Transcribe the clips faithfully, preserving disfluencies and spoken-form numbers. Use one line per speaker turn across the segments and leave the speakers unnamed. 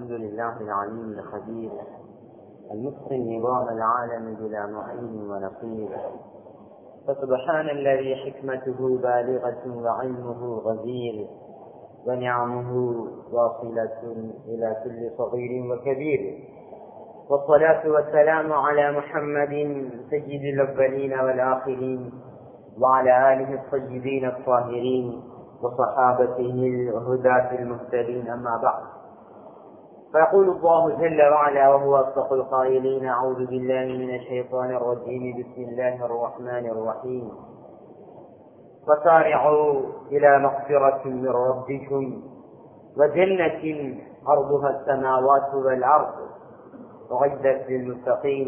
الحمد لله العليم الخبير المحسن نظام العالم بلا معين ونصير. فسبحان الذي حكمته بالغة وعلمه غزير ونعمه واصلة إلى كل صغير وكبير. والصلاة والسلام على محمد سيد الأولين والآخرين وعلى آله الطيبين الطاهرين وصحابته الهداة المهتدين. أما بعد، فيقول الله جل وعلا وهو أصدق القائلين: أعوذ بالله من الشيطان الرجيم، بسم الله الرحمن الرحيم. فسارعوا إلى مغفرة من ربكم وجنة عرضها السماوات والأرض أعدت للمتقين.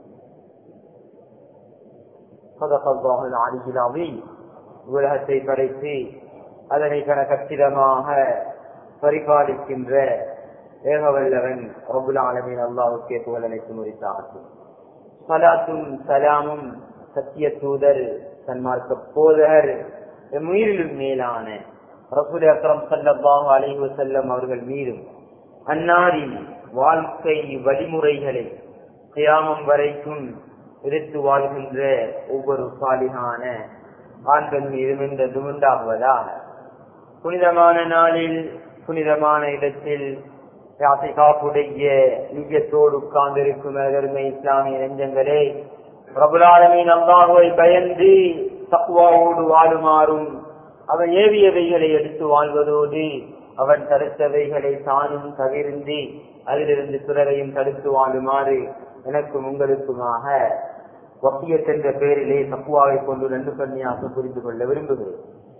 صدق الله العلي العظيم. உலகத்தை படைத்து அதனை கனகச்சிதமாக பரிபாலிக்கின்ற ஏகவல்லவன் ரப்புல் ஆலமீன் அல்லாஹ்வுக்கே புகழ் அனைத்தும் உரித்தாகட்டும். ஸலாத்தும் ஸலாமும் சத்திய தூதர் சன்மார்க்க போதகர் உயிரிலும் மேலான ரசூல் அக்ரம் ஸல்லல்லாஹு அலைஹி வஸல்லம் அவர்கள் மீதும் அன்னாரின் வாழ்க்கை வழிமுறைகளை கியாமம் வரைக்கும் எடுத்து வாழ்கின்ற ஒவ்வொரு சாலிகான ஆண்கள் மீதும் இந்த துண்டாகுவதாக. புனிதமான நாளில் புனிதமான இடத்தில் யாத்திகாவுடைய நிஜத்தோடு உட்கார்ந்திருக்கும் அருமை இஸ்லாமிய நெஞ்சங்களே, ரப்புல் ஆலமீன் அல்லாஹ்வை பயந்து தக்வாவோடு வாழுமாறும் அவன் ஏவியவைகளை எடுத்து வாழ்வதோடு அவன் தடுத்தவைகளை தானும் தவிர்ந்து அதிலிருந்து பிறரையும் தடுத்து வாழுமாறு எனக்கும் உங்களுக்குமாக வசியத் என்ற பெயரிலே தக்வாவை கொண்டு ரெண்டு கன்னியாக புரிந்து கொள்ள விரும்புகிறேன்.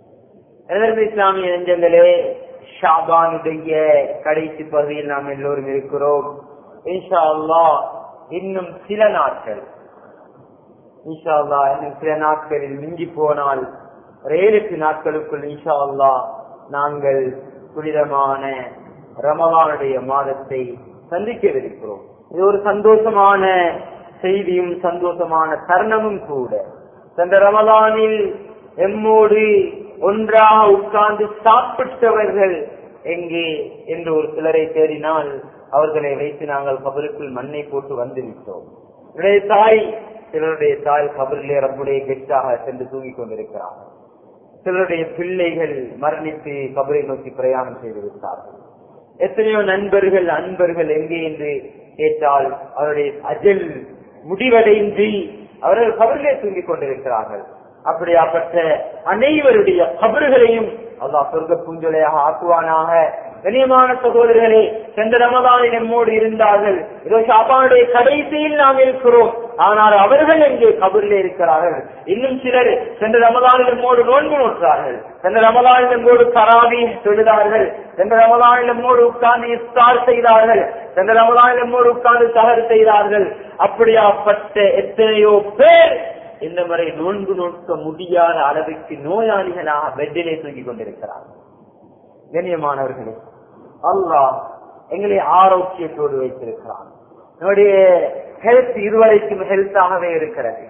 எதற்கு இஸ்லாமிய நெஞ்சங்களே, ஷாபானுடைய கடைசி பகுதியில் நாம் எல்லோரும் இருக்கிறோம். இன்ஷா அல்லாஹ் இன்னும் சில நாட்கள் இன்ஷா அல்லாஹ் இன்னும் சில நாட்களில் மிஞ்சி போனால் ஒரு ஏழு எட்டு நாட்களுக்குள் இன்ஷா அல்லாஹ் நாங்கள் புனிதமான ரமலானுடைய மாதத்தை சந்திக்கவிருக்கிறோம். இது ஒரு சந்தோஷமான செய்தியும் சந்தோஷமான தருணமும் கூட. சென்ற ரமலானில் எம்மோடு ஒன்றாக உட்கார்ந்து சாப்பிட்டவர்கள் எங்கே என்று ஒரு சிலரை தேடினால் அவர்களை வைத்து நாங்கள் கபருக்குள் மண்ணை போட்டு வந்துவிட்டோம். என்னுடைய தாய் சிலருடைய தாய் கபரிலே ரப்புடைய கெட்டாக சென்று தூங்கிக் கொண்டிருக்கிறார்கள். சிலருடைய பிள்ளைகள் மரணித்து கபரை நோக்கி பிரயாணம் செய்து விட்டார்கள். எத்தனையோ நண்பர்கள் அன்பர்கள் எங்கே என்று கேட்டால் அவருடைய அஜல் முடிவடைந்து அவர்கள் கபரிலே தூங்கிக் கொண்டிருக்கிறார்கள். அப்படியாப்பட்ட அனைவருடைய கபறுகளையும் அல்லாஹ் சொர்க்க பூஞ்சொலையாக ஆக்குவானாக. கண்ணியமான சகோதரர்களே, சென்ற ரமலானில் நம்மோடு இருந்தார்கள். இதோ ஷாபானுடைய கடைசியில் நாம் இருக்கிறோம். ஆனால் அவர்கள் எங்கே கபரிலே இருக்கிறார்கள். இன்னும் சிலர் சென்ற ரமலானில் நம்மோடு நோன்பு நோற்றார்கள். சென்ற ரமலானில் நம்மோடு தராவி தொழுதார்கள். சென்ற ரமலானில் நம்மோடு உட்கார்ந்து இஃப்தார் செய்தார்கள். சென்ற ரமலானில் நம்மோடு உட்கார்ந்து தஹர் செய்தார்கள். அப்படியாப்பட்ட எத்தனையோ பேர் இந்த முறை நோன்பு நோக்க முடியாத அளவுக்கு நோயாளிகளாக பெட்டிலே தூங்கிக் கொண்டிருக்கிறார்கள். கண்ணியமானவர்களே, அல்லாஹ் எங்களை ஆரோக்கியத்தோடு வைத்திருக்கிறான். நம்முடைய ஹெல்த் இதுவரைக்கும் ஹெல்த்தாகவே இருக்கிறது.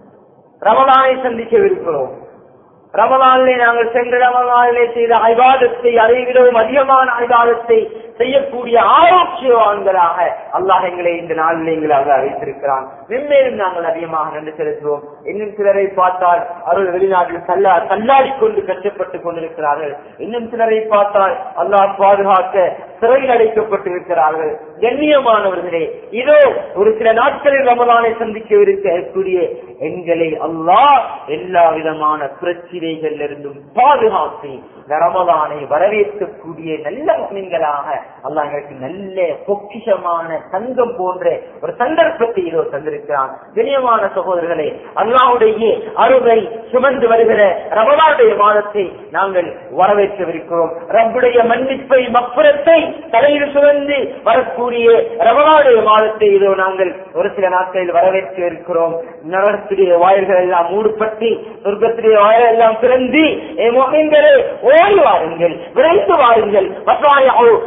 ரமலானை சந்திக்கவிருக்கிறோம். ரமலானிலே நாங்கள் சென்ற ரமலானிலே செய்த ஐபாதத்தை அதை விடவும் அதிகமான ஐபாதத்தை செய்யக்கூடிய ஆரோக்கியவான்களாக அல்லாஹ் எங்களை இந்த நாளில் எங்களாக வைத்திருக்கிறான். மென்மேலும் நாங்கள் அதிகமாக நன்றி செலுத்துவோம். இன்னும் சிலரை பார்த்தால் அவர்கள் வெளிநாட்டில் தள்ளா தள்ளாடி கொண்டு கஷ்டப்பட்டுக் கொண்டிருக்கிறார்கள். இன்னும் சிலரை பார்த்தால் அல்லாஹ் பாதுகாக்க சிறையில் அடைக்கப்பட்டிருக்கிறார்கள். கண்ணியமானவர்களே, இதோ ஒரு சில நாட்களில் ரமலானை சந்திக்கவிருக்கக்கூடிய எங்களை அல்லாஹ் எல்லா விதமான பிரச்சனைகள் இருந்தும் பாதுகாத்து ரமலானை வரவேற்கக்கூடிய நல்ல முஸ்லிம்களாக அல்லாஹ் எங்களுக்கு நல்ல பொக்கிஷமான தங்கம் போன்ற ஒரு சந்தர்ப்பத்தை இதோ தந்திருக்கிறான். கண்ணியமான சகோதரர்களே, அல்லாஹ்வுடைய அருளை சுமந்து வருகிற ரமலானுடைய மாதத்தை நாங்கள் வரவேற்கவிருக்கிறோம். ரப்புடைய மன்னிப்பை மக்ஃபிரத்தை தலையில் சுமந்து வரக்கூடிய ரமலானுடைய மாதத்தை இதோ நாங்கள் ஒரு சில நாட்களில் வரவேற்க இருக்கிறோம். நரகத்துடைய வாயில்கள் எல்லாம் மூடப்பட்டு சொர்க்கத்துடைய வாயில்கள் எல்லாம் திறந்து முஃமின்களே ஓடி வாருங்கள், விரைந்து வாருங்கள்.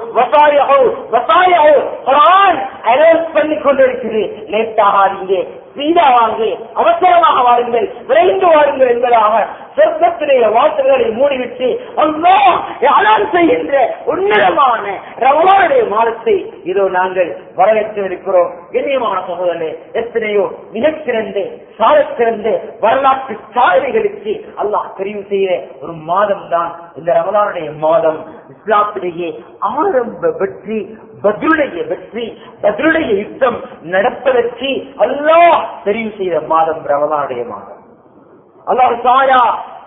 குர்ஆன் அனௌன்ஸ் பண்ணி கொண்டிருக்கிறது. லேட்டாகாதீங்க, ஸ்பீடா வாங்க, அவசரமாக வாருங்கள், விரைந்து வாருங்கள் என்பதாக சொர்க்கத்திலேயே வாசல்களை மூடிவிட்டு அல்லாஹ் யாரால் செய்கின்ற உன்னதமான ரமலானுடைய மாதத்தை இதோ நாங்கள் வரவேற்றிருக்கிறோம். கண்ணியமான சகோதரர்களே, எத்தனையோ மிகச்சிறந்த சாலச்சிறந்த வரலாற்று சாதனைகளுக்கு அல்லாஹ் தெரிவு செய்த ஒரு மாதம் தான் இந்த ரமலானுடைய மாதம். இஸ்லாத்திலேயே ஆரம்ப வெற்றி, பத்ருடைய வெற்றி, பத்ருடைய யுத்தம் நடப்பதற்கு அல்லாஹ் தெரிவு செய்த மாதம் ரமலானுடைய மாதம். அல்லாஹ் தாயா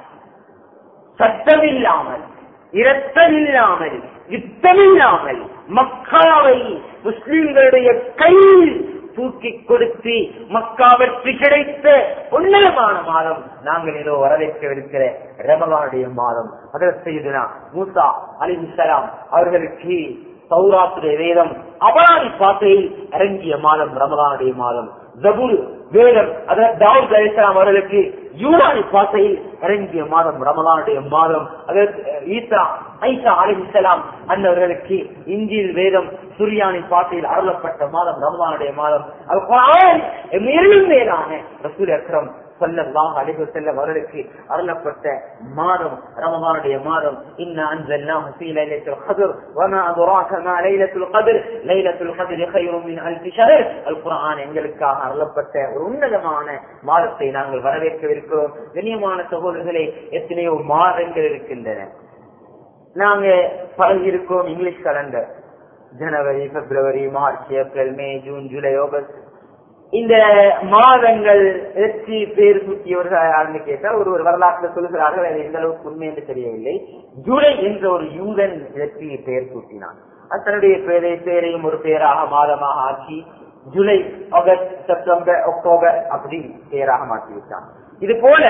சட்டமில்லாமல், இரத்தமில்லாமல், யுத்தமில்லாமல் மக்காவை முஸ்லிம்களுடைய கையில் தூக்கி கொடுத்து மக்கா வெற்றி கிடைத்த உன்னதமான மாதம் நாங்கள் ஏதோ வரவேற்கவிருக்கிற ரமலானுடைய மாதம். ஹஜ்ரத் சய்யிதுனா மூசா அலைஹிஸ்ஸலாம் அவர்களுக்கு தௌராத்துடைய வேதம் அபராதி பாத்தையில் இறங்கிய மாதம் ரமலானுடைய மாதம். ஜபூர் வேதம் அதாவது தாவூத் அலைஹிஸ்ஸலாம் அவர்களுக்கு யூனானி பாசையில் இறங்கிய மாதம் ரமலானுடைய மாதம். அதாவது ஈசா ஐசா அலைஹிஸ்ஸலாம் அன்னவர்களுக்கு இஞ்சில் வேதம் சுரியானி பாசையில் அருளப்பட்ட மாதம் ரமலானுடைய மாதம். அது குர்ஆன் மேலான ரசூல் அக்ரம் ஸல்லல்லாஹு அலைஹி வஸல்லம் அவர்களுக்கு அருளப்பட்ட மாதம் ரமலானுடைய மாதம். இன்னா அன்ஸல்னாஹு ஃபீ லைலத்துல் கத்ர் வமா அத்ராக மா லைலத்துல் கத்ர் லைலத்துல் கத்ரி கைரும் மின் அல்ஃபி ஷஹர். அல் குர்ஆன் எங்களுக்காக அருளப்பட்ட ஒரு உன்னதமான மாதத்தை நாங்கள் வரவேற்கவிருக்கிறோம். கண்ணியமான சகோதரர்களே, எத்தனையோ மாதங்கள் இருக்கின்றன. நாங்க பழகியிருக்கோம் இங்கிலீஷ் கலண்டர். ஜனவரி, பிப்ரவரி, மார்ச், ஏப்ரல், மே, ஜூன், ஜூலை, ஆகஸ்ட். இந்த மாதங்கள் எதற்கு பேர் சூட்டியவர்கள் யாருன்னு கேட்டால் ஒரு ஒரு வரலாற்றில் சொல்லுகிறார்கள். அது எந்த அளவுக்கு உண்மை என்று தெரியவில்லை. ஜூலை என்ற ஒரு யூதன் இதற்கு பெயர் சூட்டினான். தன்னுடைய பேரை பேரையும் ஒரு பெயராக மாதமாக ஆக்கி ஜூலை, ஆகஸ்ட், செப்டம்பர், அக்டோபர் அப்படி பெயராக மாற்றிவிட்டான். இது போல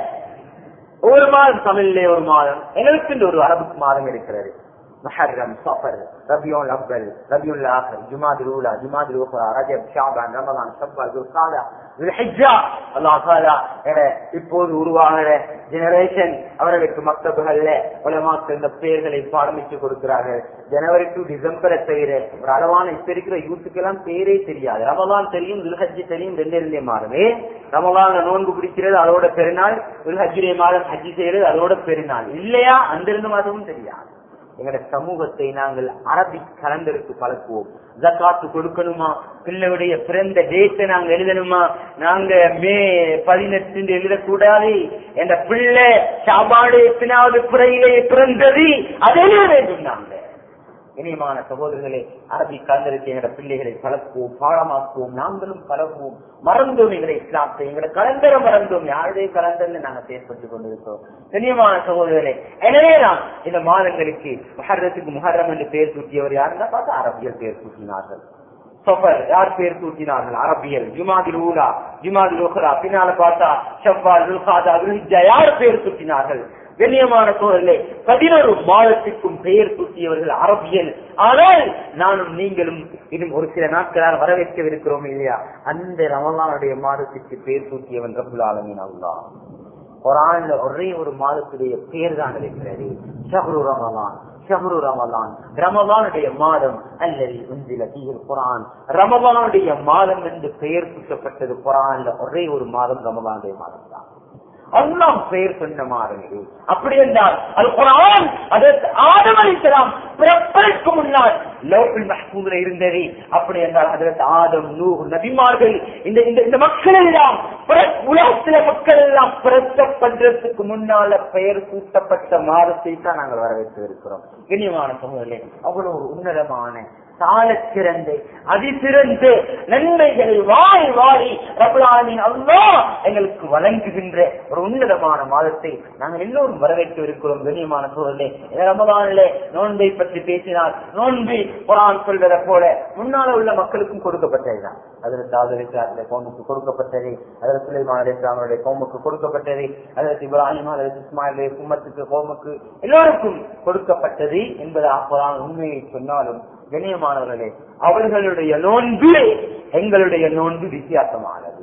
ஒரு மாதம் தமிழிலே ஒரு மாதம், எங்களுக்கு ஒரு அரபு மாதம் இருக்கிறது. محرم، صفر، ربيع الأول، ربيع الآخر، جماد الأولى، جماد الأخرى، رجب، شعبان، رمضان، شوال، ذو القعدة، ذو الحجة. அல்லாஹ் தஆலா இப்போது உருவாகிற ஜெனரேஷன் அவர்களுக்கு மக்தபுகள்ல உலமாக்கள் இந்த பெயர்களை பாடமிட்டு கொடுக்கிறார்கள். ஜனவரி டு டிசம்பரை தவிர ஒரு அளவான இப்ப இருக்கிற யூத்துக்கு எல்லாம் பேரே தெரியாது. ரமலான் தெரியும், துல்ஹஜ் தெரியும், ரெண்டு ரெண்டே மாதமே. ரமலான் நோன்பு பிடிக்கிறது அதோட பெருநாள், துல்ஹஜ்ஜிலே மாதம் ஹஜ்ஜி செய்யறது அதோட பெருநாள் இல்லையா, அந்த ரெண்டு மாதமும் தெரியாது. எங்களுடைய சமூகத்தை நாங்கள் அரபிக் கலந்தருக்கு பழக்குவோம். ஜக்காத்து கொடுக்கணுமா, பிள்ளையுடைய பிறந்த டேட்டை நாங்க எழுதணுமா, நாங்க மே பதினெட்டு எழுதக்கூடாது, என்ற பிள்ளை ஷாபாடு எத்தனாவது பிறையிலே பிறந்தது அதை எழுத வேண்டும். நாங்க இனியமான சகோதரர்களே, அரபி கலந்தருக்கு எங்களோட பிள்ளைகளை பழக்குவோம், பாடமாக்குவோம், நாங்களும் பழகுவோம். மறந்தோம் எங்களை இஸ்லாத்தை, எங்களை கலந்தர மறந்தோம், யாருடைய கலந்தர்னு நாங்க செயற்பட்டுக் கொண்டிருக்கிறோம். கண்ணியமான சகோதரர்களே, எனவே தான் இந்த மாதங்களுக்கு முஹர்ரத்துக்கு முஹர்ரம் என்று பெயர் சூட்டியவர் யாருன்னா பார்த்தா அரபியல் பெயர் சூட்டினார்கள். சஃபர் யார் பெயர் சூட்டினார்கள்? அரபியல். ஜுமாதில் ஊலா, ஜுமாதில் உக்ரா, பின்னால பார்த்தா ஷவ்வால், துல்காதா, துல்ஹிஜ்ஜா யார் பெயர் சூட்டினார்கள்? கண்ணியமான சோழர்களே, பதினோரு மாதத்திற்கும் பெயர் சூட்டியவர்கள் அரபியல். ஆனால் நானும் நீங்களும் இன்னும் ஒரு சில நாட்களால் வரவேற்கவிருக்கிறோம் இல்லையா, அந்த ரமலானுடைய மாதத்திற்கு பெயர் சூட்டியவன் ரப்புல் ஆலமீன் அல்லாஹ். குர்ஆன்ல ஒரே ஒரு மாதத்துடைய பெயர் தான் இருக்கிறது, ஷஹ்ரு ரமலான். ஷஹ்ரு ரமலான், ரமலானுடைய மாதம். அல்லது உன்சில ஃபீஹில் குர்ஆன், ரமலானுடைய மாதம் என்று பெயர் சூட்டப்பட்டது குர்ஆன்ல ஒரே ஒரு மாதம் ரமலானுடைய மாதம் தான். அல்லாஹ் பெயர் சொன்ன மாதங்கள். அப்படி என்றால் அல் குர்ஆன் அதற்கு ஆதம் அலைஹிஸ்ஸலாம் பிறப்பதற்கு முன்னால் லௌஹுல் மஹ்ஃபூஸ்ல இருந்தது. அப்படி என்றால் அதற்கு ஆதம், நூஹ் நபிமார்கள், இந்த இந்த மக்கள் எல்லாம் உலகத்தில மக்கள் எல்லாம் பிறக்கப்படுறதுக்கு முன்னால பெயர் சூட்டப்பட்ட மாதத்தை தான் நாங்கள் வரவேற்று இருக்கிறோம். கண்ணியமான சமூகங்களே, அவ்வளவு ஒரு உன்னதமான சால சிறந்த அதிசிறந்த நன்மைகளை வாய் வாரி ரப்புல் ஆலமீன் அல்லாஹ் எங்களுக்கு வழங்குகின்ற ஒரு உன்னதமான மாதத்தை நாங்கள் எல்லோரும் வரவேற்று இருக்கிறோம். கண்ணியமான சூழலே, ரமலானிலே நோன்பை பற்றி பேசினால் நோன்பை குர்ஆன் சொல்வதை போல முன்னால உள்ள மக்களுக்கும் கொடுக்கப்பட்டதுதான். அதற்கு தாவூத் அலைஹிஸ்ஸலாமுடைய கௌமுக்கு கொடுக்கப்பட்டது, அதற்கு சுலைமான் அலைஹிஸ்ஸலாமுடைய கௌமுக்கு கொடுக்கப்பட்டது, அதற்கு இப்ராஹிம் அதற்கு இஸ்மாயிலுடைய உம்மத்துக்கு கௌமுக்கு எல்லோருக்கும் கொடுக்கப்பட்டது என்பதாக குர்ஆன் உண்மையை சொன்னாலும் கண்ணியமானவர்களே, அவர்களுடைய நோன்பு எங்களுடைய நோன்பு வித்தியாசமானது.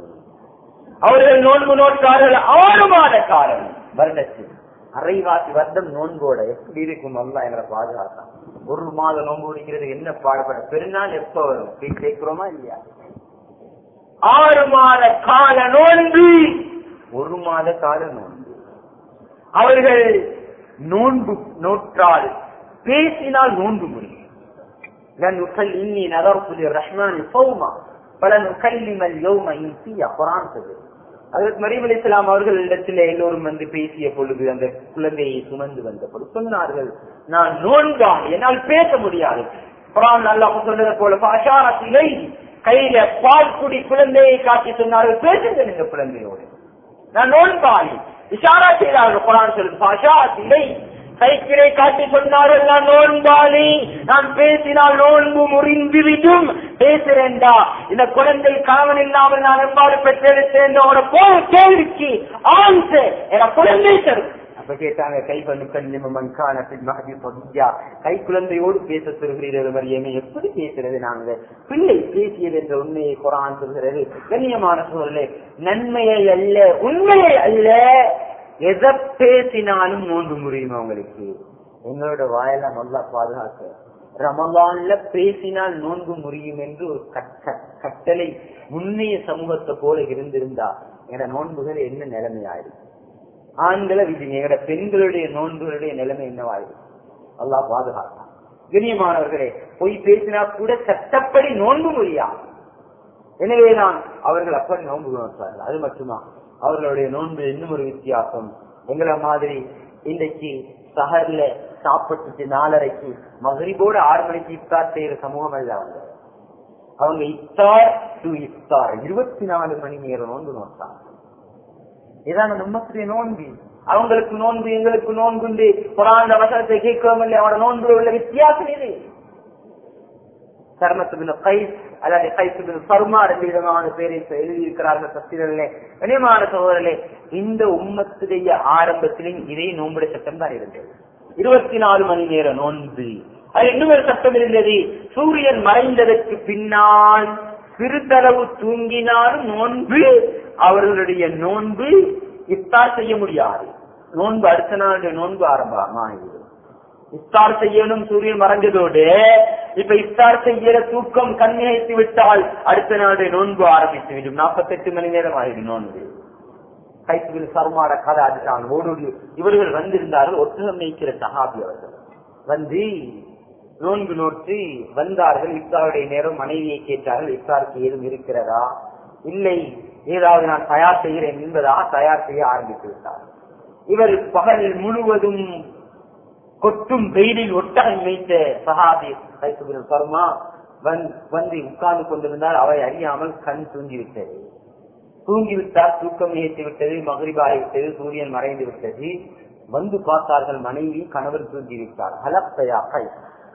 அவர்கள் நோன்பு நோட்டார்கள் ஆறு மாத காலம், வருடத்தில் அரைவாசி வருடம் நோன்போட எப்படி இருக்கும் அல்லாஹ் எங்களை பாதுகாத்தான். ஒரு மாதம் நோன்பு முடிக்கிறது என்ன பாடுபட, பெருநாள் எப்ப வரும் கேட்கிறோமா இல்லையா? ஆறு மாத கால நோன்பு, ஒரு மாத கால நோன்பு. அவர்கள் நோன்பு நோற்றால் பேசினால் நோன்பு முடியும். இன்னி நதர்புலி ரஹ்மான் சௌமா பலன் கல்லிமல் யௌம இன்சியா குர்ஆன் சொல்லுது. அதற்கு மரியம் அலைஹிஸ்ஸலாம் அவர்கள் இடத்திலே எல்லோரும் வந்து பேசிய பொழுது அந்த குழந்தையை சுமந்து வந்த பொழுது சொன்னார்கள், நான் நோன்பான், என்னால் பேச முடியாது. குர்ஆன் அல்லாஹ் சொன்னது போல ஃபஅஷாரத் இலைஹி, கையில பால் குடி குழந்தையை காட்டி சொன்னார்கள், பேசுங்க இந்த குழந்தையோடு, நான் நோன்பான். இஷாரா செய்தார்கள். குர்ஆன் சொல்லுது ஃபஅஷாரத் இலைஹி, கைக்கிரை காட்டி சொன்னார்கள், நான் நோன்பாளி, நான் பேசினால் நோன்பு முறிந்துவிடும். பேசுறேன்டா, இந்த குழந்தை கணவன் இல்லாமல் நான் எவ்வாறு பெற்றெடுத்தேன் போல கேள்விக்கு ஆன்சர் என குழந்தை தரும். அப்ப கேட்டாங்க, கை பண்ணு கண்ணிமன்கான கை குழந்தையோடு பேச சொல்கிறீர்கள் மரியமே, எப்படி பேசுறது? நாங்க பிள்ளை பேசியது என்ற உண்மையை குர்ஆன் சொல்கிறது. கண்ணியமான சூழலே, நன்மையை அல்ல உண்மையை அல்ல எதை பேசினாலும் நோன்பு முடியும். அவங்களுக்கு எங்களோட வாயெல்லாம் நல்லா பாதுகாக்க, ரமலான்ல பேசினால் நோன்பு முடியும் என்று ஒரு கட்டளை முன்னைய சமூகத்தை போல இருந்திருந்தா எங்க நோன்புகள் என்ன நிலைமையாயிடும்? ஆண்களை விதிங்க, எங்கட பெண்களுடைய நோன்புகளுடைய நிலைமை என்னவாயிடும்? அல்லாஹ் பாதுகாத்தான். கண்ணியமானவர்களே, பொய் பேசினா கூட சட்டப்படி நோன்பு முடியாது. எனவேதான் அவர்கள் அப்படி நோன்பு நோட்டார்கள். அது மட்டுமா, அவர்களுடைய நோன்பு இன்னும் ஒரு வித்தியாசம். எங்களை மாதிரி இன்றைக்கு சஹர்ல சாப்பிட்டு நாலரைக்கு மகரிபோடு ஆறு மணிக்கு இஃப்தார் செய்யற சமூகம் அல்ல. அவங்க அவங்க இஃப்தார் டு இஃப்தார் இருபத்தி நாலு மணி நேரம் நோன்பு நோட்டாங்க. இதான நம்முடைய நோன்பு. அவங்களுக்கு நோன்பு, எங்களுக்கு நோன்புண்டு. குர்ஆன் வசனத்தை கேட்கிறோம் இல்லையா, அவனோட நோன்புல உள்ள வித்தியாசம் இது. சர்மத்துபின் கைஸ் அல்லது கைசுபின் சர்மா ரெண்டு விதமான பேரை எழுதியிருக்கிறார்கள் தஃசீரிலே. கனியமான சகோதரர்களே, இந்த உம்மத்துடைய ஆரம்பத்திலும் இதே நோன்புடைய சட்டம் தான் இருந்தது. இருபத்தி நாலு மணி நேர நோன்பு. அது இன்னும் ஒரு சட்டம் இருந்தது. சூரியன் மறைந்ததற்கு பின்னால் சிறிதளவு தூங்கினாலும் நோன்பு, அவர்களுடைய நோன்பு இஃப்தார் செய்ய முடியாது. நோன்பு அடுத்த நாளுடைய நோன்பு ஆரம்பமாகிவிடும். இஃப்தார் செய்யணும் சூரியன் மறைஞ்சதோடு, இப்ப இஃப்தார் செய்யற தூக்கம் கண்ணியத்து விட்டால் அடுத்த நாளுடைய நோன்பு ஆரம்பித்து விடும். நாற்பத்தி எட்டு மணி நேரம் ஆகிடும் நோன்பு. கைசுவில் சர்மாட கதை அதுதான் ஓடு. இவர்கள் வந்திருந்தார்கள், ஒட்டகம் மேய்க்கிற சஹாபி அவர்கள் வந்து நோன்பு நோற்றி வந்தார்கள். இஃப்தாருடைய நேரம் மனைவியை கேட்டார்கள், இஃப்தாருக்கு ஏதும் இருக்கிறதா? இல்லை, ஏதாவது நான் தயார் செய்கிறேன் என்பதா தயார் செய்ய ஆரம்பித்து விட்டார். இவர் பகல் முழுவதும் கொட்டும் வெயிலில் ஒட்டகம் வைத்த சஹாபி கைசுபின் சர்மா வந்து உட்கார்ந்து கொண்டிருந்தால் அவை அறியாமல் கண் தூங்கிவிட்டது. தூங்கிவிட்டால் தூக்கம் ஏற்றி விட்டது, மகரிபாகிவிட்டது, சூரியன் மறைந்து விட்டது. வந்து பார்த்தார்கள், மனைவி கணவர் தூங்கிவிட்டார். ஹலப்தயா கை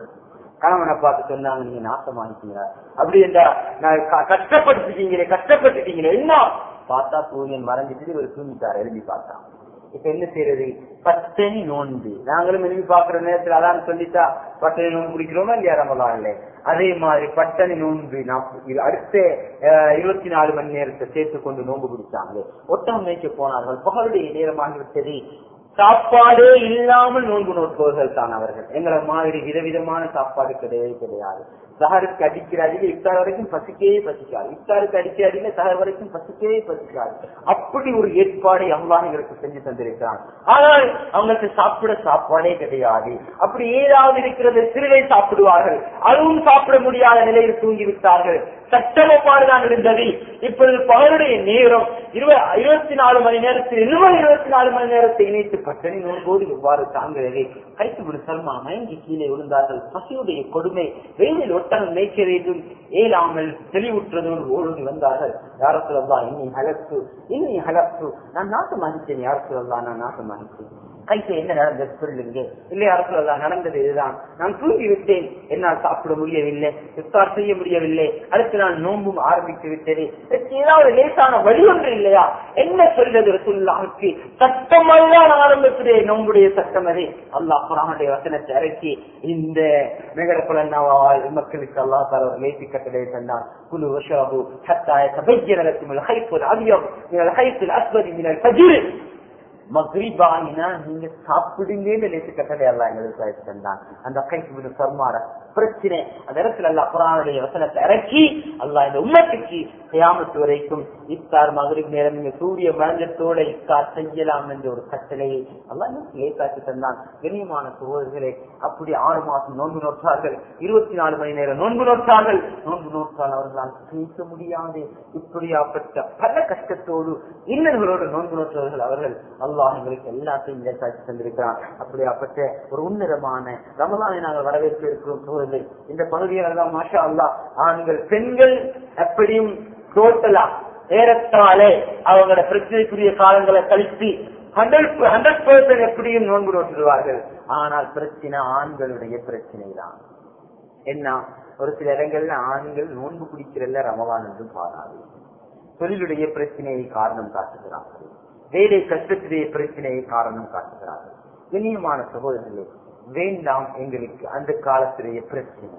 கணவனை பார்த்து சொன்னாங்க, நீங்க நாசமாயிட்டீங்க, அப்படி என்றா நான் கஷ்டப்பட்டுட்டீங்களே கஷ்டப்பட்டுட்டீங்களே என்ன பார்த்தா சூரியன் மறைஞ்சிட்டு இவர் தூங்கிட்டார். எழுதி பார்த்தா இப்ப என்ன செய்யறது? பத்தனி நோன்பு. நாங்களும் எழுதி பாக்குற நேரத்தில் அதான் சொல்லிட்டா பட்டணி நோன்பு குடிக்கிறோமா இல்லையா ரமலான் இல்லை? அதே மாதிரி பட்டணி நோன்பு அடுத்த இருபத்தி நாலு மணி நேரத்தை சேர்த்து கொண்டு நோன்பு குடிச்சாங்க. ஒட்டகம் மேய்க்க போனார்கள். பகலுடைய நேரமாகிவிட்டது. சாப்பாடே இல்லாமல் நோன்பு நோட்பவர்கள் தான் அவர்கள். எங்களை மாதிரி விதவிதமான சாப்பாடு கிடையவே கிடையாது. சஹருக்கு அடிக்கிற அடியில இஃப்தார் வரைக்கும் பசிக்கவே பசிக்காது. இஃப்தாருக்கு அடிக்கிற அடியில சஹர் வரைக்கும் பசிக்கவே பசிக்காது. அப்படி ஒரு ஏற்பாடை அல்லாஹ் எங்களுக்கு செஞ்சு தந்திருக்கிறான். ஆனால் அவங்களுக்கு சாப்பிட சாப்பாடே கிடையாது. அப்படி ஏதாவது இருக்கிறது சிறுவை சாப்பிடுவார்கள். அதுவும் சாப்பிட முடியாத நிலையில் தூங்கிவிட்டார்கள். சட்டமாறுதான் இருந்தது. இப்பொழுது பகலுடைய நேரம் இருபத்தி நாலு மணி நேரத்தில் இன்னும் இருபத்தி நாலு மணி நேரத்தை இணைத்து பட்டணி நோன்போடு எவ்வாறு தாங்குகிறது? கைத்து விடு சர்மா மயங்கி கீழே விழுந்தார்கள். பசியுடைய கொடுமை, வெயிலில் ஒட்டகம் மேய்க்க வேண்டும் ஏலாமல் தெளிவுற்றதோடு ஓடி வந்தார்கள். யார சொல்லலாம், இன்னி ஹலப்பு இன்னி ஹலப்பு நான் நாசமாகித்தேன். யார சொல்லலாம், நான் நாசமாகித்தேன். கைக்கு என்ன நடந்தது சொல்லுங்க. இல்லையா அரசுலாம் நடந்தது இதுதான். நான் தூங்கி விட்டேன், என்னால் சாப்பிட முடியவில்லை, இஃப்தார் செய்ய முடியவில்லை, அடுத்து நான் நோன்பும் ஆரம்பித்து விட்டது. ஏதாவது லேசான வழி ஒன்று இல்லையா? என்ன சொல்றது ரசூலுல்லாஹ்வுக்கு? சட்டமெல்லாம் ஆரம்பிக்கிறேன், நோன்புடைய சட்டம் அது. அல்லாஹ் குர்ஆனுடைய வசனத்தை இறக்கி இந்த மேகடப்புலன்னாவால் மக்களுக்கு அல்லாஹ் தஆலா லேசி கட்டளை தந்தார். குலு வஷ்ரபு ஹத்தா யதபய்யன லக்குமுல் ஹைத்துல் அப்யத் மினல் ஹைத்துல் அஸ்வத் மினல் ஃபஜ்ர். மக்ரிபானினா நீங்க சாப்பிடுங்க கட்டளை எல்லாம் எங்களுக்கு தந்தான். அந்த கைக்கு சர்மார பிரச்சனை. அந்த இடத்துல அல்லாஹ் குர்ஆனுடைய வசனத்தை இறக்கி அல்லாஹ் இந்த உம்மத்துக்கு கியாமத் வரைக்கும் இஃப்தார் மக்ரிப் நேரம் நீங்க சூரிய மரணத்தோட இஃப்தார் செய்யலாம் என்ற ஒரு கட்டளையை அல்லாஹ் லேசாக்கி தந்தான். கண்ணியமான சகோதரர்களே, அப்படி ஆறு மாசம் நோன்பு நோற்றார்கள், இருபத்தி நாலு மணி நேரம் நோன்பு நோற்றார்கள். நோன்பு நோற்றால் அவர்களால் கேட்க முடியாது. இப்படியாப்பட்ட பல கஷ்டத்தோடு இன்னர்களோடு நோன்பு நோற்றவர்கள் அவர்கள். அல்லாஹ் எங்களுக்கு எல்லாத்தையும் லேசாக்கி தந்திருக்கிறான். அப்படியாப்பட்ட ஒரு உன்னதமான ரமலானை நாங்கள் வரவேற்க இருக்கிறோம் சகோதரர்களே. இந்த பகுதியில் எல்லாம் மாஷா அல்லாஹ் ஆண்கள் பெண்கள் எப்படியும் டோட்டலா ஏறத்தாலே அவங்களோட பிரச்சனைக்குரிய காலங்களை கழித்து ஹண்ட்ரட் ஹண்ட்ரட் பெர்சன்ட் எப்படியும் நோன்பு நோற்றுவார்கள். ஆனால் பிரச்சனை ஆண்களுடைய பிரச்சனை தான். என்ன, ஒரு சில இடங்கள்ல ஆண்கள் நோன்பு குடிக்கிறல்ல ரமலான் என்று பாராது. தொழிலுடைய பிரச்சனையை காரணம் காட்டுகிறார்கள், வேலை கஷ்டத்துடைய பிரச்சனையை காரணம் காட்டுகிறார்கள். கண்ணியமான சகோதரர்களே, வேண்டாம் எங்களுக்கு அந்த காலத்துடைய பிரச்சனை.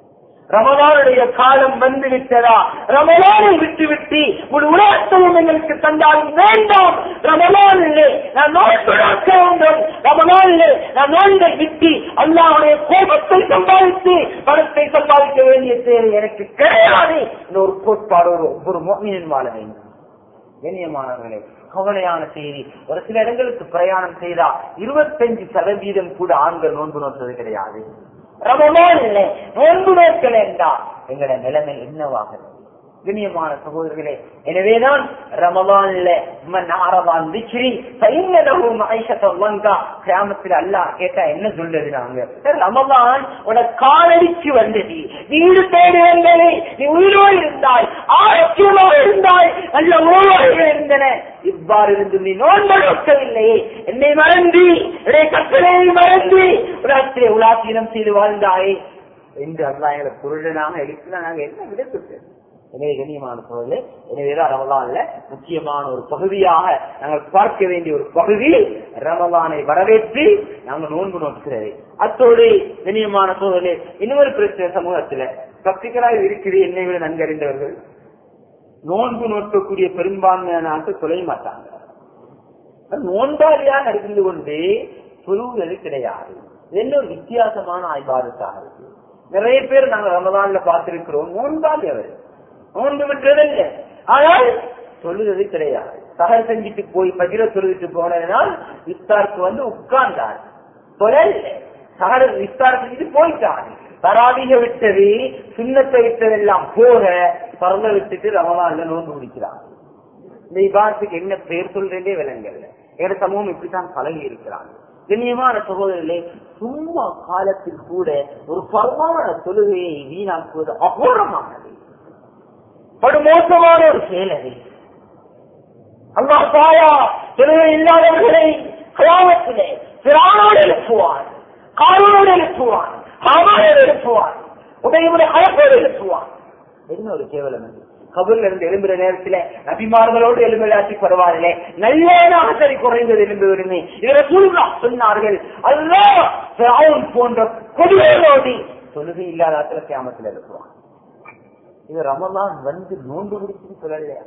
ரமலானுடைய காலம் வந்து விட்டதா, ரமலானை விட்டு விட்டு ஒரு உலகத்தையும் எங்களுக்கு தந்தாலும் வேண்டாம். ரமலானிலே நான் நோன்பு நோக்க வேண்டும், ரமலானிலே நான் நோன்பை விட்டு அல்லாஹ்வுடைய கோபத்தை சம்பாதித்து பணத்தை சம்பாதிக்க வேண்டிய தேவை எனக்கு கிடையாது. இந்த ஒரு கோட்பாடு ஒரு முஃமினின் வாழ வேண்டும். கண்ணியமானவர்களே, கவலையான செய்தி, ஒரு சில இடங்களுக்கு பிரயாணம் செய்தா இருபத்தஞ்சு சதவீதம் கூட ஆண்கள் நோன்பு நோக்குவது கிடையாது. ரமலான் இல்லை நோன்பு நோக்கல் என்றால் எங்களோட நிலைமை என்னவாக? கண்ணியமான சகோதரர்களே, எனவேதான் ரமலான்ல மன்னாரவான் விக்ரி சைன்னதஹு மஐஷத்தன் வங்கா கியாமத்தில் அல்லாஹ் கேட்டா என்ன சொல்றது? நாங்க ரமலான் உனக்கு காலடிக்கு வந்தது, வீடு தேடி வந்தது, நீ உயிரோடு இருந்தாய், ஆரோக்கியமாக இருந்தாய், நல்ல உணவுகள் இருந்தன. இவ்வாறு இருந்து நீ நோன்பு நோக்கவில்லையே, என்னை மறந்து என்னுடைய கட்டளையை மறந்து உலகத்திலே உலாசீனம் செய்து வாழ்ந்தாயே என்று அல்லாஹ் எங்களை குருடனாக எழுப்பினா நாங்க என்ன விட சொல்றது? எனவே கண்ணியமான சோழர்களே, எனவேதான் ரமலான்ல முக்கியமான ஒரு பகுதியாக நாங்கள் பார்க்க வேண்டிய ஒரு பகுதி ரமலானை வரவேற்று நாங்கள் நோன்பு நோக்குகிறது. அத்தோடு கண்ணியமான சோழர்களே, இன்னொரு பிரச்சனை சமூகத்துல பக்திகளாக இருக்குது. என்னை விட நன்கறிந்தவர்கள் நோன்பு நோக்கக்கூடிய பெரும்பான்மையான ஆட்கள் சொல்ல மாட்டாங்க. நோன்பாளியாக இருந்து கொண்டு சொல்லுவது கிடையாது. என்ன ஒரு வித்தியாசமான ஆய்வாளத்தாக இருக்கு. நிறைய பேர் நாங்கள் ரமலான்ல பார்த்திருக்கிறோம், நோன்பாளி அவர் நோன்பு விட்டுறதில்லை, ஆனால் சொல்லுவது கிடையாது. சகர் செஞ்சுட்டு போய் பகிர சொல்லிட்டு போனதுனால் இஃப்தாருக்கு வந்து உட்கார்ந்தார், சொல்லல. சகர் இஃப்தார் செஞ்சுட்டு போயிட்டார். தராவிக விட்டது, சுண்ணத்தை விட்டதெல்லாம் போக பரவ விட்டுட்டு ரமலான்ல நோன்பு முடிக்கிறார். இந்த இபாதத்துக்கு என்ன பெயர் சொல்றதே விலங்கல்ல. எங்க சமூகம் இப்படித்தான் பழகி இருக்கிறாங்க. கண்ணியமான சகோதரர்களே, சும்மா காலத்தில் கூட ஒரு பரவான தொழுகையை வீணாக்குவது அகோரமானது, படுமோசமான ஒரு செயல். அது அல்லாஹ் தஆலா தொழுகை இல்லாதவர்களை கியாமத்திலே ஃபிரௌனோடு எழுப்புவான், காரூனோடு எழுப்புவான், ஹாமானோடு எழுப்புவான், உதையுடைய ஹலஃபோடு எழுப்புவான். என்ன ஒரு கேவலம்! கபூர்ல இருந்து எழும்புற நேரத்துல நபிமார்களோடு எழும்பலாட்டி பரவாயில்லை, நல்ல சரி குறைந்தது எழும்புவதுமே சொன்னார்கள். அல்லாஹ் ஃபிரௌன் போன்ற கொடியோடு தொழுகை இல்லாத ஆட்களை கியாமத்தில் எழுப்புவான். இது ரமலான் வந்து நோன்பு குடிச்சுன்னு சொல்லலையா?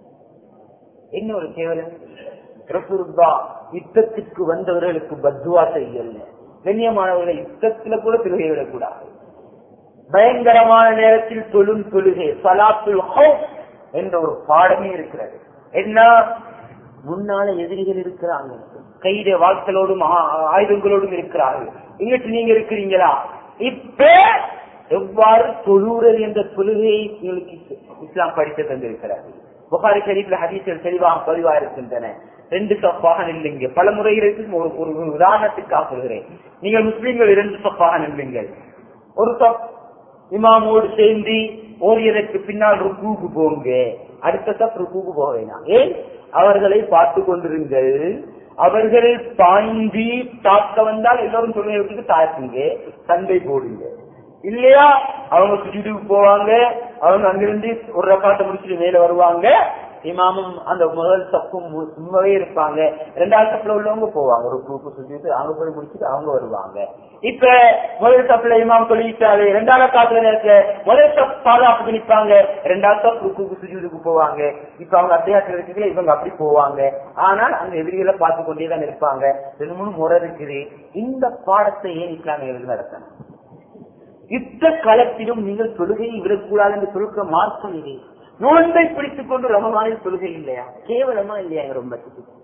என்ன ஒரு கேவலம்! ரசூலுல்லாஹ் யுத்தத்திற்கு வந்தவர்களுக்கு பத்வா செய்யல. கண்ணியமானவர்களை யுத்தத்துல கூட தொழுகை விடக்கூடாது. பயங்கரமான நேரத்தில் தொழும் தொழுகை ஸலாத்துல் ஹௌஃப் என்ற ஒரு பாடமே இருக்கிறது. என்ன, முன்னால எதிரிகள் இருக்கிறாங்க, கைத வாழ்க்கையோடும் ஆயுதங்களோடும் இருக்கிறார்கள். இங்கிட்டு நீங்க இருக்கிறீங்களா? இப்ப எவ்வாறு தொழுகிறது என்ற தொழுகையை உங்களுக்கு இஸ்லாம் படித்து தந்திருக்கிறது. புகாரி ஷரீஃப்ல ஹதீஸ்கள் தெளிவாக பதிவாக இருக்கின்றன. ரெண்டு சப்பாக நில்லுங்க. பல முறைகளுக்கு ஒரு உதாரணத்துக்காக சொல்கிறேன். நீங்கள் முஸ்லீம்கள் இரண்டு சப்பாக நில்லுங்கள். ஒரு சப் இமாமோடு சேர்ந்து ஓரியதற்கு பின்னால் ருக்கூக்கு போங்க, அடுத்த சப் ருக்கூக்கு போக வேணாம். ஏன்? அவர்களை பார்த்து கொண்டிருங்கள். அவர்கள் பாய்ந்து தாக்க வந்தால் எல்லோரும் சொல்லுங்க, தாக்குங்க, சண்டை போடுங்க. இல்லையா அவங்க சுஜூதுக்கு போவாங்க, அவங்க அங்கிருந்து ஒரு ரக்காத்தை முடிச்சுட்டு மேல வருவாங்க. இமாமும் அந்த முதல் சப்பும் சும்மாவே இருப்பாங்க. இரண்டாவது சப்புல உள்ளவங்க போவாங்க, ஒரு குரூப்பு சுஜூது அவங்க போய் முடிச்சுட்டு அவங்க வருவாங்க. இப்ப முதல் சப்புல இமாம் சொல்லிட்டாரு, இரண்டாவது காத்துல இருக்க முதல் சப் பாதுகாப்பு நிற்பாங்க, இரண்டாவது சப் ருக்கு சுஜூதுக்கு போவாங்க. இப்ப அவங்க அத்தியாசம் இருக்குல்ல, இவங்க அப்படி போவாங்க. ஆனால் அந்த எதிரிகளை பார்த்து கொண்டேதான் இருப்பாங்க. ரெண்டு மூணு முறை இருக்குது. இந்த பாடத்தை ஏன் இஸ்லாமியர்கள் நடத்தணும்?
யுத்த களத்திலும் நீங்கள் தொழுகையை விடக்கூடாது என்று சொல்கிற மார்க்கம் இது. நோன்பை பிடித்துக் கொண்டு ரமலானில் தொழுகை இல்லையா? கேவலமா இல்லையா? ரொம்ப